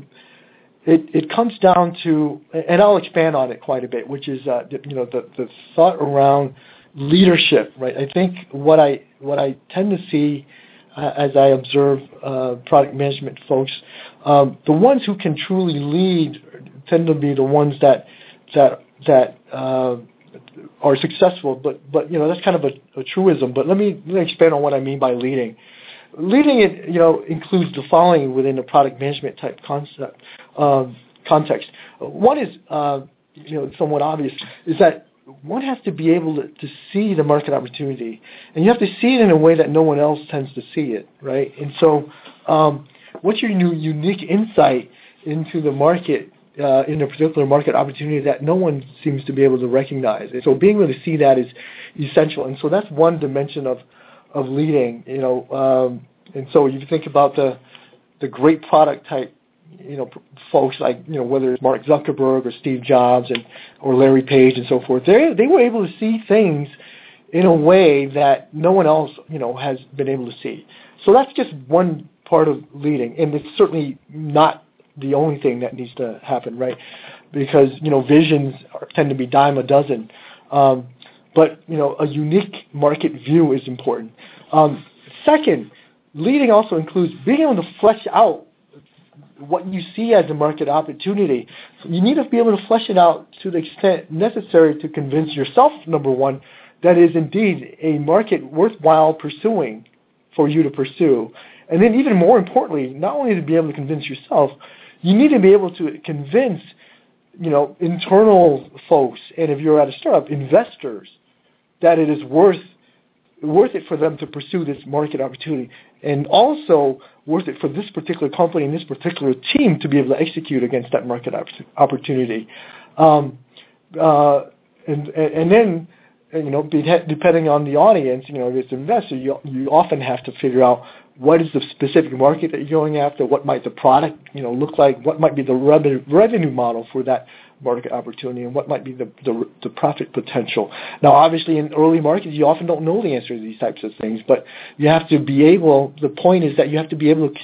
it, it comes down to, and I'll expand on it quite a bit, which is, uh, you know, the, the thought around leadership, right? I think what I what I tend to see uh, as I observe uh, product management folks, um, the ones who can truly lead tend to be the ones that that that uh, are successful. But but you know that's kind of a, a truism. But let me, let me expand on what I mean by leading. Leading it, you know, includes the following within a product management type concept um, context. One is uh, you know somewhat obvious is that one has to be able to, to see the market opportunity, and you have to see it in a way that no one else tends to see it, right? And so, um, what's your new unique insight into the market, uh, in a particular market opportunity that no one seems to be able to recognize? And so, being able to see that is essential. And so, that's one dimension of of leading, you know. Um, and so, you think about the the great product type, you know, folks like, you know, whether it's Mark Zuckerberg or Steve Jobs and or Larry Page and so forth, they they were able to see things in a way that no one else, you know, has been able to see. So that's just one part of leading, and it's certainly not the only thing that needs to happen, right? Because, you know, visions are, tend to be dime a dozen, um, but, you know, a unique market view is important. Um, second, leading also includes being able to flesh out what you see as a market opportunity. So you need to be able to flesh it out to the extent necessary to convince yourself, number one, that is indeed a market worthwhile pursuing for you to pursue. And then even more importantly, not only to be able to convince yourself, you need to be able to convince, you know, internal folks, and if you're at a startup, investors, that it is worth worth it for them to pursue this market opportunity, and also worth it for this particular company and this particular team to be able to execute against that market opportunity. Um, uh, and, and then, you know, depending on the audience, you know, if it's an investor, you, you often have to figure out what is the specific market that you're going after, what might the product, you know, look like, what might be the revenue, revenue model for that market opportunity, and what might be the, the the profit potential. Now, obviously, in early markets, you often don't know the answer to these types of things, but you have to be able, the point is that you have to be able to,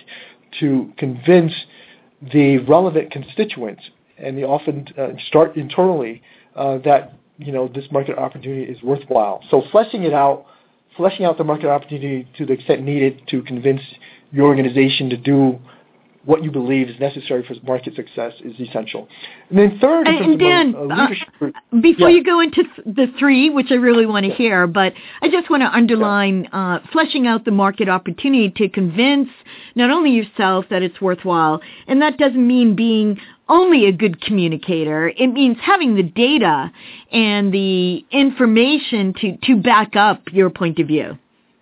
to convince the relevant constituents, and they often uh, start internally, uh, that, you know, this market opportunity is worthwhile. So fleshing it out, fleshing out the market opportunity to the extent needed to convince your organization to do what you believe is necessary for market success is essential. And then third, and, and Dan, uh, leadership, uh, before yeah. you go into th- the three, which I really want to yeah. hear, but I just want to underline yeah. uh, fleshing out the market opportunity to convince not only yourself that it's worthwhile, and that doesn't mean being only a good communicator. It means having the data and the information to, to back up your point of view.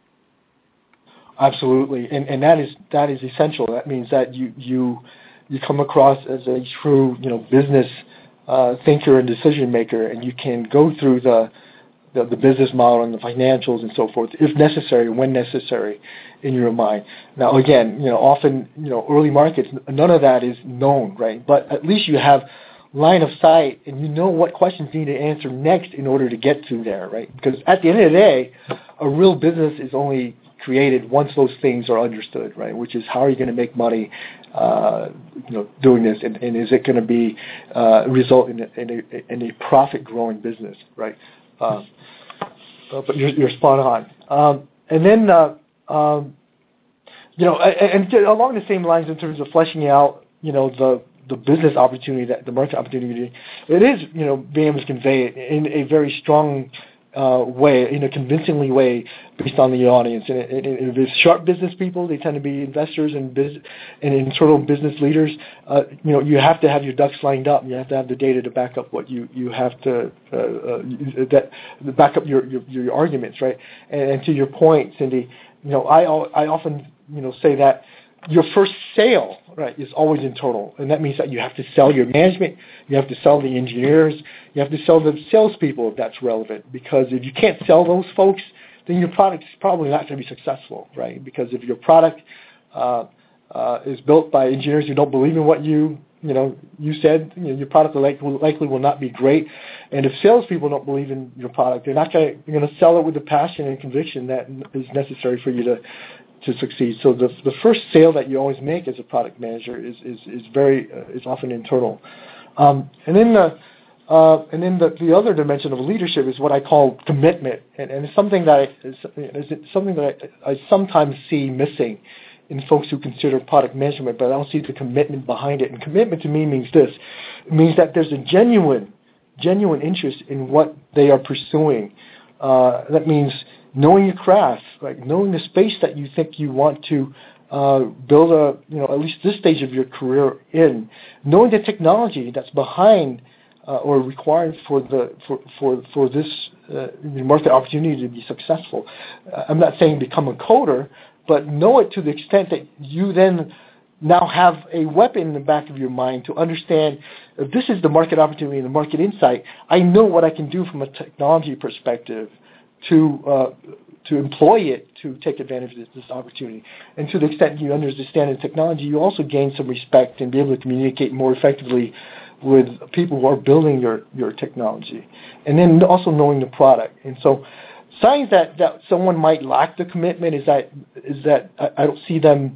Absolutely, and and that is that is essential. That means that you you you come across as a true, you know, business uh, thinker and decision maker, and you can go through the, the the business model and the financials and so forth, if necessary, when necessary, in your mind. Now, again, you know, often, you know, early markets, none of that is known, right? But at least you have line of sight, and you know what questions you need to answer next in order to get to there, right? Because at the end of the day, a real business is only created once those things are understood, right? Which is, how are you going to make money, uh, you know, doing this, and, and is it going to be uh, result in a, in a, in a profit-growing business, right? Uh, uh, but you're, you're spot on. Um, and then, uh, um, you know, and, and along the same lines in terms of fleshing out, you know, the the business opportunity, that the market opportunity, it is, you know, being able to convey it in a very strong uh, way, in a convincingly way, based on the audience. And, and, and if it's sharp business people, they tend to be investors and business and internal business leaders. Uh, you know, you have to have your ducks lined up. You have to have the data to back up what you you have to uh, uh, that back up your, your your arguments, right? And, and to your point, Cindy, you know, I I often you know say that your first sale, right, is always internal, and that means that you have to sell your management, you have to sell the engineers, you have to sell the salespeople if that's relevant. Because if you can't sell those folks, then your product is probably not going to be successful, right? Because if your product uh, uh, is built by engineers who don't believe in what you you know you said, you know, your product will likely, likely will not be great. And if salespeople don't believe in your product, they're not going to you're going to sell it with the passion and conviction that is necessary for you to. to succeed. So the the first sale that you always make as a product manager is is, is very uh, is often internal, um, and then the uh, and then the, the other dimension of leadership is what I call commitment, and, and it's something that I, is something that I, I sometimes see missing in folks who consider product management, but I don't see the commitment behind it. And commitment to me means this: it means that there's a genuine genuine interest in what they are pursuing. Uh, that means knowing your craft, like knowing the space that you think you want to uh, build a, you know, at least this stage of your career in, knowing the technology that's behind uh, or required for the for for for this uh, market opportunity to be successful. Uh, I'm not saying become a coder, but know it to the extent that you then now have a weapon in the back of your mind to understand if this is the market opportunity and the market insight. I know what I can do from a technology perspective to uh, to employ it to take advantage of this, this opportunity. And to the extent you understand the technology, you also gain some respect and be able to communicate more effectively with people who are building your, your technology. And then also knowing the product. And so signs that, that someone might lack the commitment is that is that I, I don't see them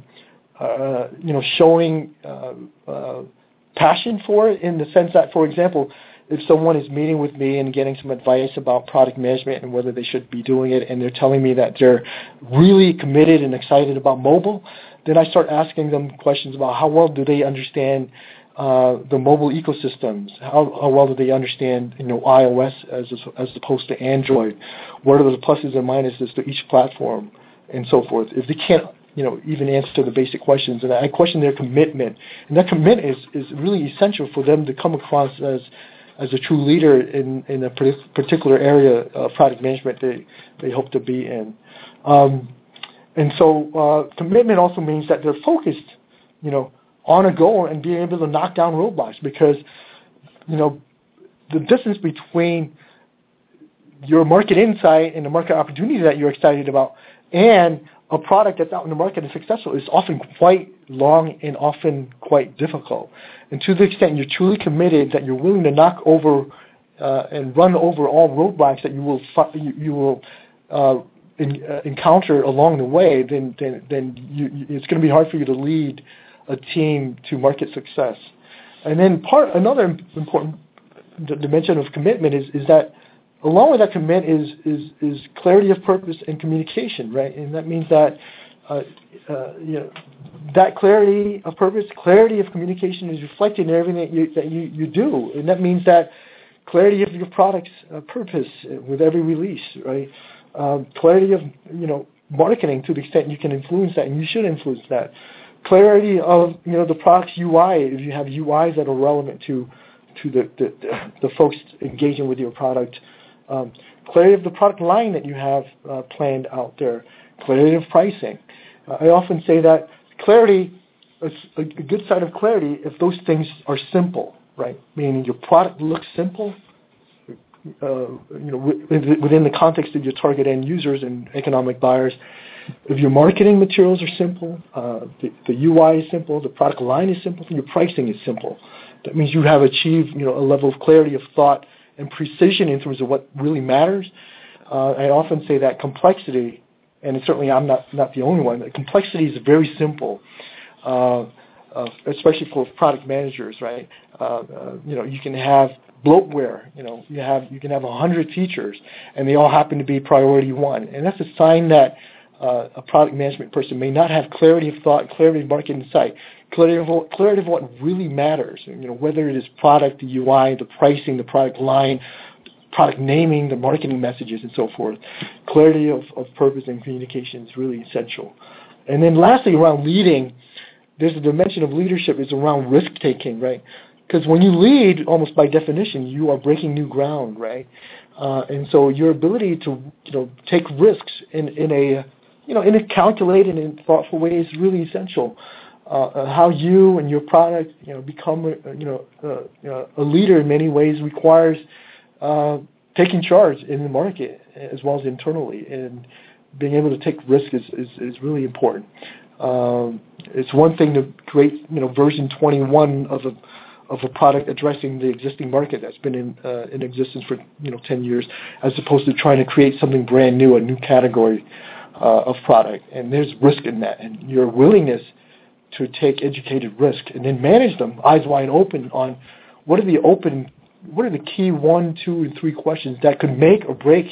uh, you know showing uh, uh, passion for it, in the sense that, for example, if someone is meeting with me and getting some advice about product management and whether they should be doing it, and they're telling me that they're really committed and excited about mobile, then I start asking them questions about how well do they understand uh, the mobile ecosystems, how, how well do they understand you know iOS as as opposed to Android, what are the pluses and minuses to each platform, and so forth. If they can't you know even answer the basic questions, and I question their commitment, and that commitment is is really essential for them to come across as as a true leader in, in a particular area of product management they, they hope to be in. Um, and so uh, commitment also means that they're focused, you know, on a goal and being able to knock down roadblocks, because, you know, the distance between your market insight and the market opportunity that you're excited about and a product that's out in the market and successful is often quite long and often quite difficult. And to the extent you're truly committed, that you're willing to knock over uh, and run over all roadblocks that you will you, you will uh, in, uh, encounter along the way, then then, then you, it's going to be hard for you to lead a team to market success. And then part another important dimension of commitment is is that along with that commitment is, is is clarity of purpose and communication, right? And that means that uh, uh, you know that clarity of purpose, clarity of communication is reflected in everything that you that you, you do, and that means that clarity of your product's uh, purpose with every release, right? Um, clarity of you know marketing to the extent you can influence that, and you should influence that. Clarity of you know the product's U I, if you have U Is that are relevant to to the the, the folks engaging with your product. Um, clarity of the product line that you have uh, planned out there, clarity of pricing. Uh, I often say that clarity, a, a good side of clarity, if those things are simple, right? Meaning your product looks simple, uh, you know, within the context of your target end users and economic buyers. If your marketing materials are simple, uh, the, the U I is simple, the product line is simple, and your pricing is simple. That means you have achieved, you know, a level of clarity of thought and precision in terms of what really matters. Uh, I often say that complexity, and certainly I'm not, not the only one, complexity is very simple, uh, uh, especially for product managers, right? Uh, uh, you know, you can have bloatware, you know, you have you can have a hundred features, and they all happen to be priority one, and that's a sign that uh, a product management person may not have clarity of thought, clarity of market insight, clarity of what, clarity of what really matters. You know, whether it is product, the U I, the pricing, the product line, product naming, the marketing messages, and so forth. Clarity of, of purpose and communication is really essential. And then lastly, around leading, there's a dimension of leadership is around risk-taking, right? Because when you lead, almost by definition, you are breaking new ground, right? Uh, and so your ability to, you know, take risks in, in a, you know, in a calculated and thoughtful way is really essential. Uh, how you and your product, you know, become, a, you know, uh, a leader in many ways requires uh, taking charge in the market as well as internally, and being able to take risk is, is, is really important. Um, it's one thing to create, you know, version twenty-one of a of a product addressing the existing market that's been in uh, in existence for, you know, ten years, as opposed to trying to create something brand new, a new category uh, of product. And there's risk in that, and your willingness to take educated risk and then manage them eyes wide open on what are the open, what are the key one, two, and three questions that could make or break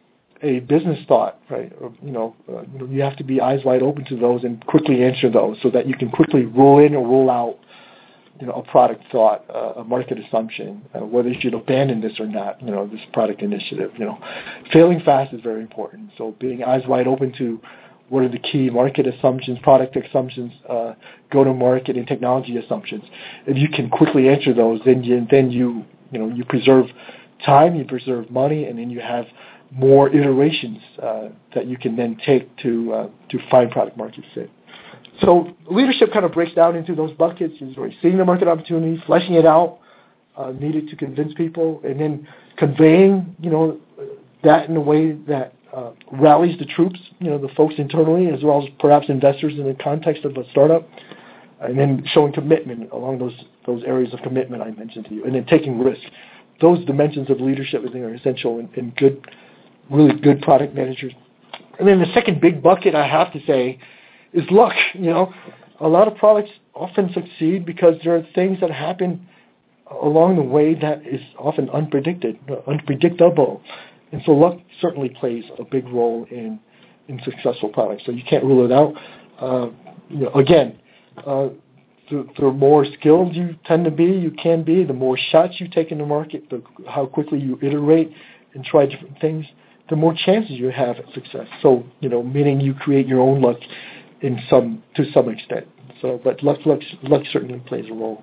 a business thought, right? Or, you know, uh, you know, you have to be eyes wide open to those and quickly answer those so that you can quickly roll in or roll out, you know, a product thought, uh, a market assumption, uh, whether you should abandon this or not, you know, this product initiative. You know, failing fast is very important. So being eyes wide open to what are the key market assumptions, product assumptions, uh, go-to-market and technology assumptions. If you can quickly answer those, then you, then you, you know, you preserve time, you preserve money, and then you have more iterations uh, that you can then take to uh, to find product market fit. So leadership kind of breaks down into those buckets. You're seeing the market opportunity, fleshing it out, uh, needed to convince people, and then conveying, you know, that in a way that uh, rallies the troops, you know, the folks internally, as well as perhaps investors in the context of a startup, and then showing commitment along those those areas of commitment I mentioned to you, and then taking risk. Those dimensions of leadership, I think, are essential in, in good, really good product managers. And then the second big bucket, I have to say, is luck. You know, a lot of products often succeed because there are things that happen along the way that is often unpredicted, unpredictable. And so luck certainly plays a big role in, in successful products. So you can't rule it out. Uh, you know, again, uh, the, the more skilled you tend to be, you can be, the more shots you take in the market, the, how quickly you iterate and try different things, the more chances you have at success. So, you know, meaning you create your own luck in some to some extent. So, but luck, luck, luck certainly plays a role.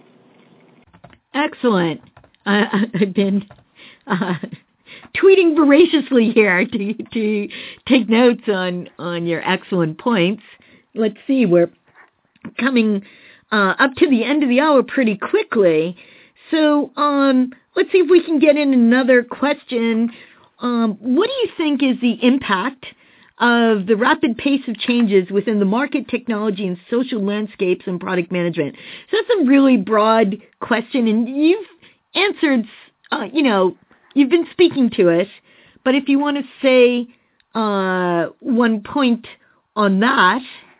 Excellent. Uh, I've been uh, tweeting voraciously here to to take notes on on your excellent points. Let's see, we're coming uh, up to the end of the hour pretty quickly. So, um, let's see if we can get in another question. Um, what do you think is the impact of the rapid pace of changes within the market, technology, and social landscapes and product management? So that's a really broad question, and you've answered, uh, you know, you've been speaking to us, but if you want to say uh, one point on that,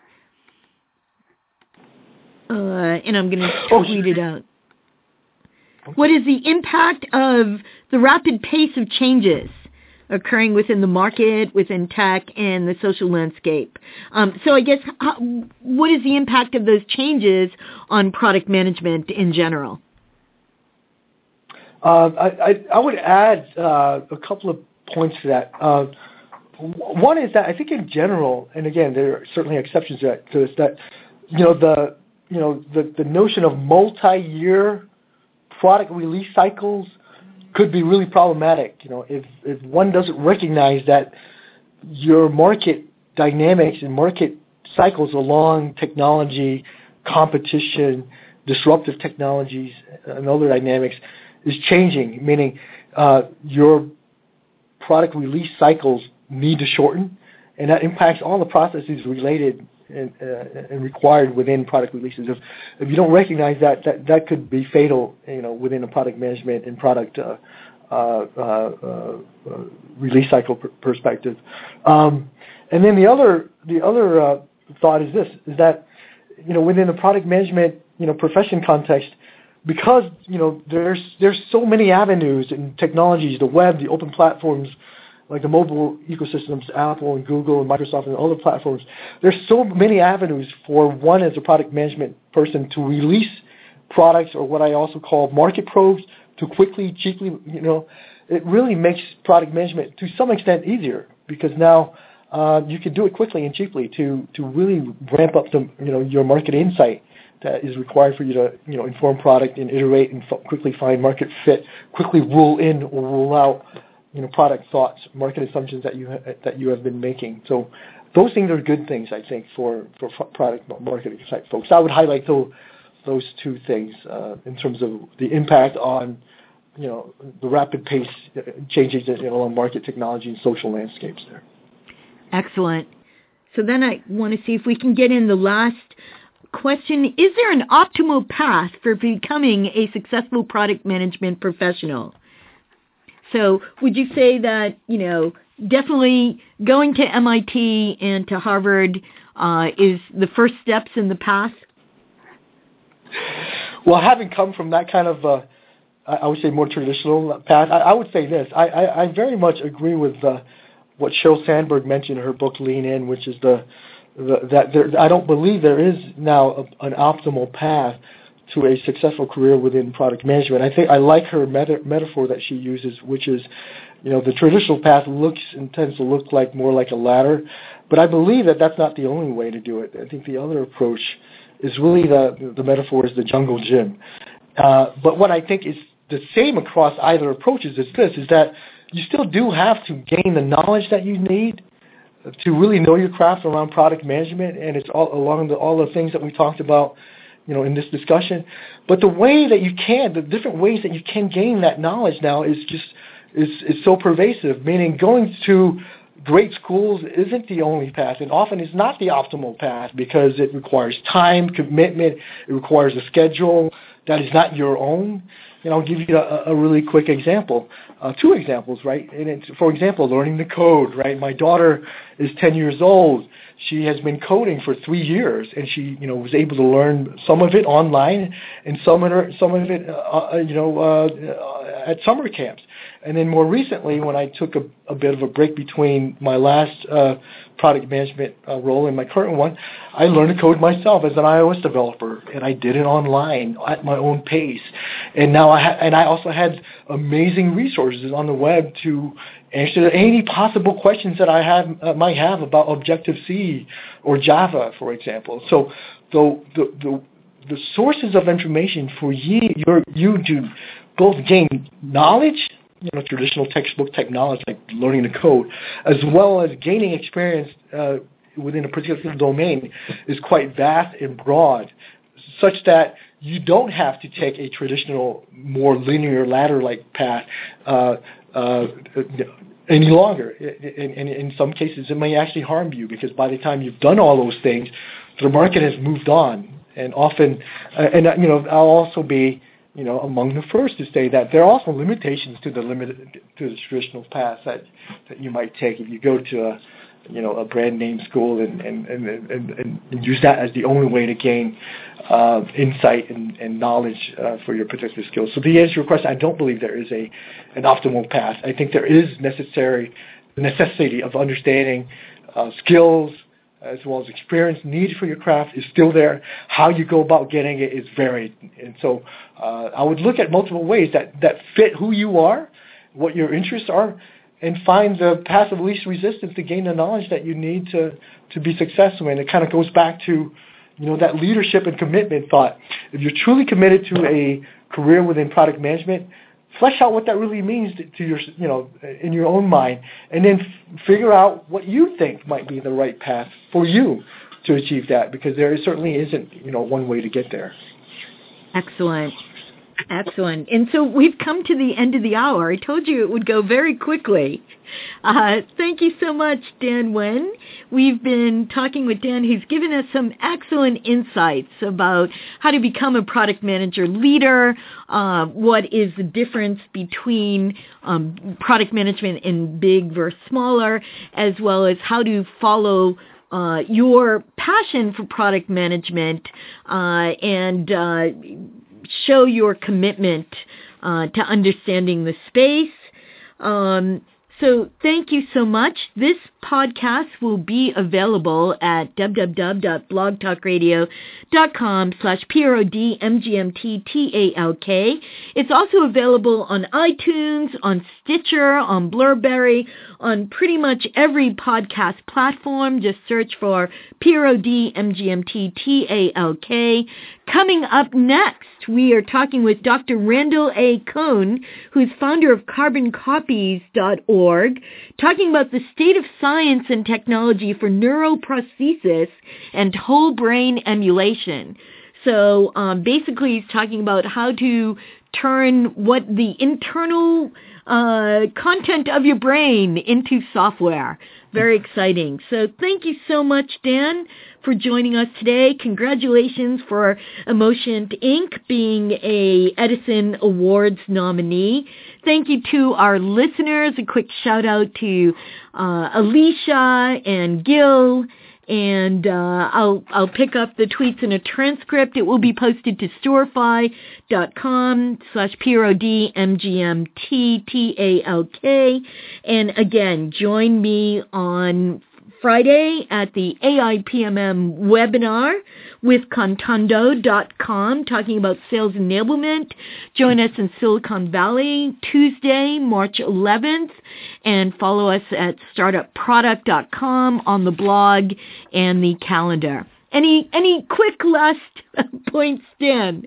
uh, and I'm going to tweet it out. What is the impact of the rapid pace of changes occurring within the market, within tech, and the social landscape? Um, so I guess, how, what is the impact of those changes on product management in general? Uh, I, I, I would add uh, a couple of points to that. Uh, one is that I think in general, and again, there are certainly exceptions to, that, to this, that you know the you know the, the notion of multi-year product release cycles could be really problematic. You know, if, if one doesn't recognize that your market dynamics and market cycles along technology, competition, disruptive technologies, and other dynamics is changing, meaning uh, your product release cycles need to shorten, and that impacts all the processes related and, uh, and required within product releases. If if you don't recognize that, that, that could be fatal, you know, within a product management and product uh, uh, uh, uh, release cycle per- perspective. Um, and then the other the other uh, thought is this: is that you know within the product management you know profession context, because you know there's there's so many avenues and technologies, the web, the open platforms, like the mobile ecosystems, Apple and Google and Microsoft and other platforms, there's so many avenues for one as a product management person to release products, or what I also call market probes, to quickly, cheaply, you know, it really makes product management to some extent easier, because now uh, you can do it quickly and cheaply to, to really ramp up the, you know, your market insight that is required for you to, you know, inform product and iterate and f- quickly find market fit, quickly rule in or rule out, you know, product thoughts, market assumptions that you ha- that you have been making. So those things are good things, I think, for, for f- product marketing type folks. I would highlight those those two things uh, in terms of the impact on, you know, the rapid pace changes in, you know, on market technology and social landscapes there. Excellent. So then I want to see if we can get in the last question. Is there an optimal path for becoming a successful product management professional? So would you say that, you know, definitely going to M I T and to Harvard uh, is the first steps in the path? Well, having come from that kind of, uh, I would say, more traditional path, I, I would say this. I, I, I very much agree with uh, what Sheryl Sandberg mentioned in her book Lean In, which is the, the that there, I don't believe there is now a, an optimal path to a successful career within product management. I think I like her meta- metaphor that she uses, which is, you know, the traditional path looks and tends to look like more like a ladder, but I believe that that's not the only way to do it. I think the other approach is really the the metaphor is the jungle gym. Uh, but what I think is the same across either approaches is this, is that you still do have to gain the knowledge that you need to really know your craft around product management, and it's all along the, all the things that we talked about, you know, in this discussion. But the way that you can, the different ways that you can gain that knowledge now is just, is, is so pervasive, meaning going to great schools isn't the only path, and often is not the optimal path, because it requires time, commitment, it requires a schedule that is not your own. And I'll give you a, a really quick example, uh, two examples, right? And it's, for example, learning the code, right? My daughter is ten years old. She has been coding for three years, and she, you know, was able to learn some of it online, and some of it, some of it, uh, you know, uh, at summer camps. And then more recently, when I took a, a bit of a break between my last uh, product management uh, role and my current one, I learned to code myself as an iOS developer, and I did it online at my own pace. And now I ha- and I also had amazing resources on the web to answer any possible questions that I have uh, might have about Objective-C or Java, for example. So the the the, the sources of information for you, your, you to both gain knowledge, you know, traditional textbook technology like learning to code, as well as gaining experience uh, within a particular domain, is quite vast and broad, such that you don't have to take a traditional, more linear ladder-like path uh, uh, any longer. In, in, in some cases, it may actually harm you, because by the time you've done all those things, the market has moved on. And often, uh, and uh, you know, I'll also be, you know, among the first to say that there are also limitations to the limited to the traditional path that that you might take if you go to a, you know, a brand name school and and, and, and, and use that as the only way to gain uh, insight and, and knowledge uh, for your particular skills. So the answer to your question, I don't believe there is a an optimal path. I think there is necessary the necessity of understanding uh, skills as well as experience needed for your craft is still there. How you go about getting it is varied. And so uh, I would look at multiple ways that, that fit who you are, what your interests are, and find the path of least resistance to gain the knowledge that you need to, to be successful. And it kind of goes back to, you know, that leadership and commitment thought. If you're truly committed to a career within product management, flesh out what that really means to, to your, you know, in your own mind, and then f- figure out what you think might be the right path for you to achieve that, because there certainly isn't, you know, one way to get there. Excellent. Excellent. And so we've come to the end of the hour. I told you it would go very quickly. Uh, thank you so much, Dan Nguyen. We've been talking with Dan, who's given us some excellent insights about how to become a product manager leader, uh, what is the difference between um, product management in big versus smaller, as well as how to follow uh, your passion for product management uh, and uh show your commitment uh, to understanding the space. Um, So thank you so much. This podcast will be available at www.blogtalkradio.com slash P-R-O-D-M-G-M-T-T-A-L-K. It's also available on iTunes, on Stitcher, on Blurberry, on pretty much every podcast platform. Just search for P R O D M G M T T A L K. Coming up next, we are talking with Doctor Randall A. Cohn, who's founder of carbon copies dot org, talking about the state of science and technology for neuroprosthesis and whole brain emulation. So um, basically, he's talking about how to turn what the internal uh, content of your brain into software. Very exciting. So thank you so much, Dan, for joining us today. Congratulations for Emotion Incorporated being a Edison Awards nominee. Thank you to our listeners. A quick shout out to uh, Alicia and Gil. And uh, I'll I'll pick up the tweets in a transcript. It will be posted to storify.com slash P-R-O-D-M-G-M-T-T-A-L-K. And again, join me on Friday at the A I P M M webinar with Contando dot com talking about sales enablement. Join us in Silicon Valley Tuesday, March eleventh, and follow us at startup product dot com on the blog and the calendar. Any any quick last points, Dan?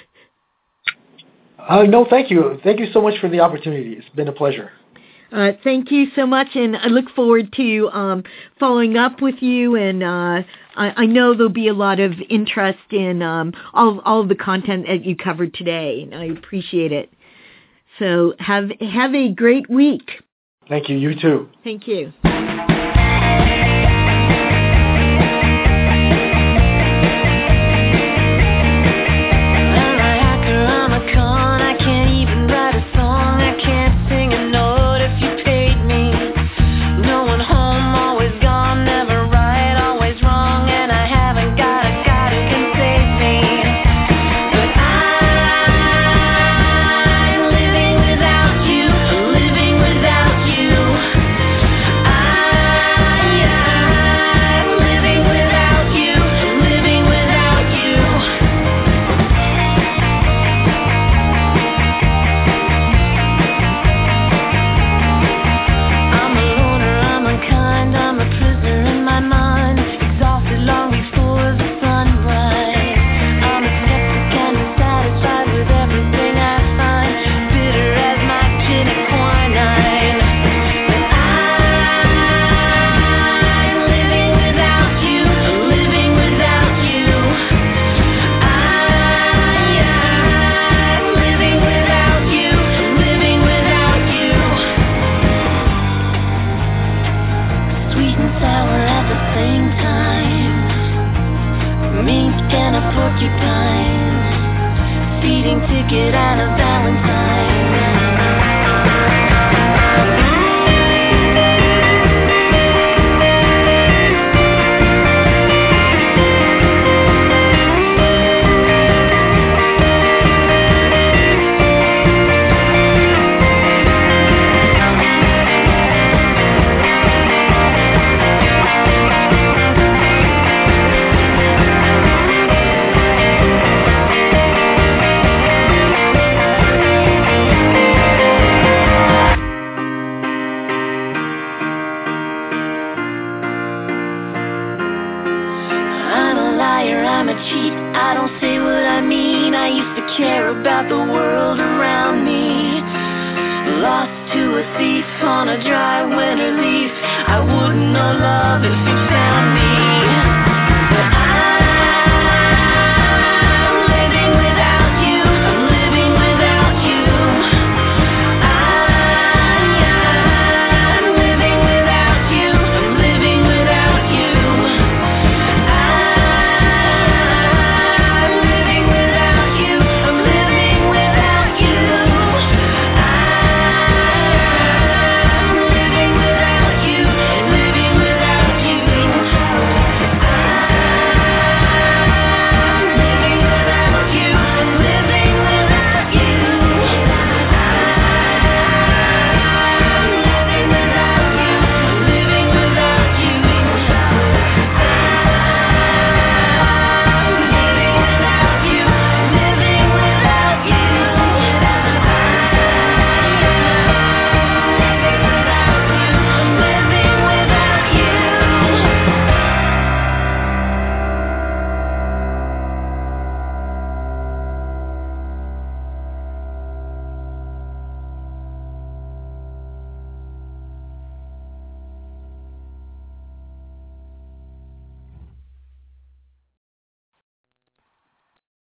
Uh, no, thank you. Thank you so much for the opportunity. It's been a pleasure. Uh, thank you so much, and I look forward to um, following up with you. And uh, I, I know there'll be a lot of interest in um, all all of the content that you covered today, and I appreciate it. So have have a great week. Thank you. You too. Thank you. Get out of Valentine. Care about the world around me. Lost to a thief on a dry winter leaf. I wouldn't know love if you found me.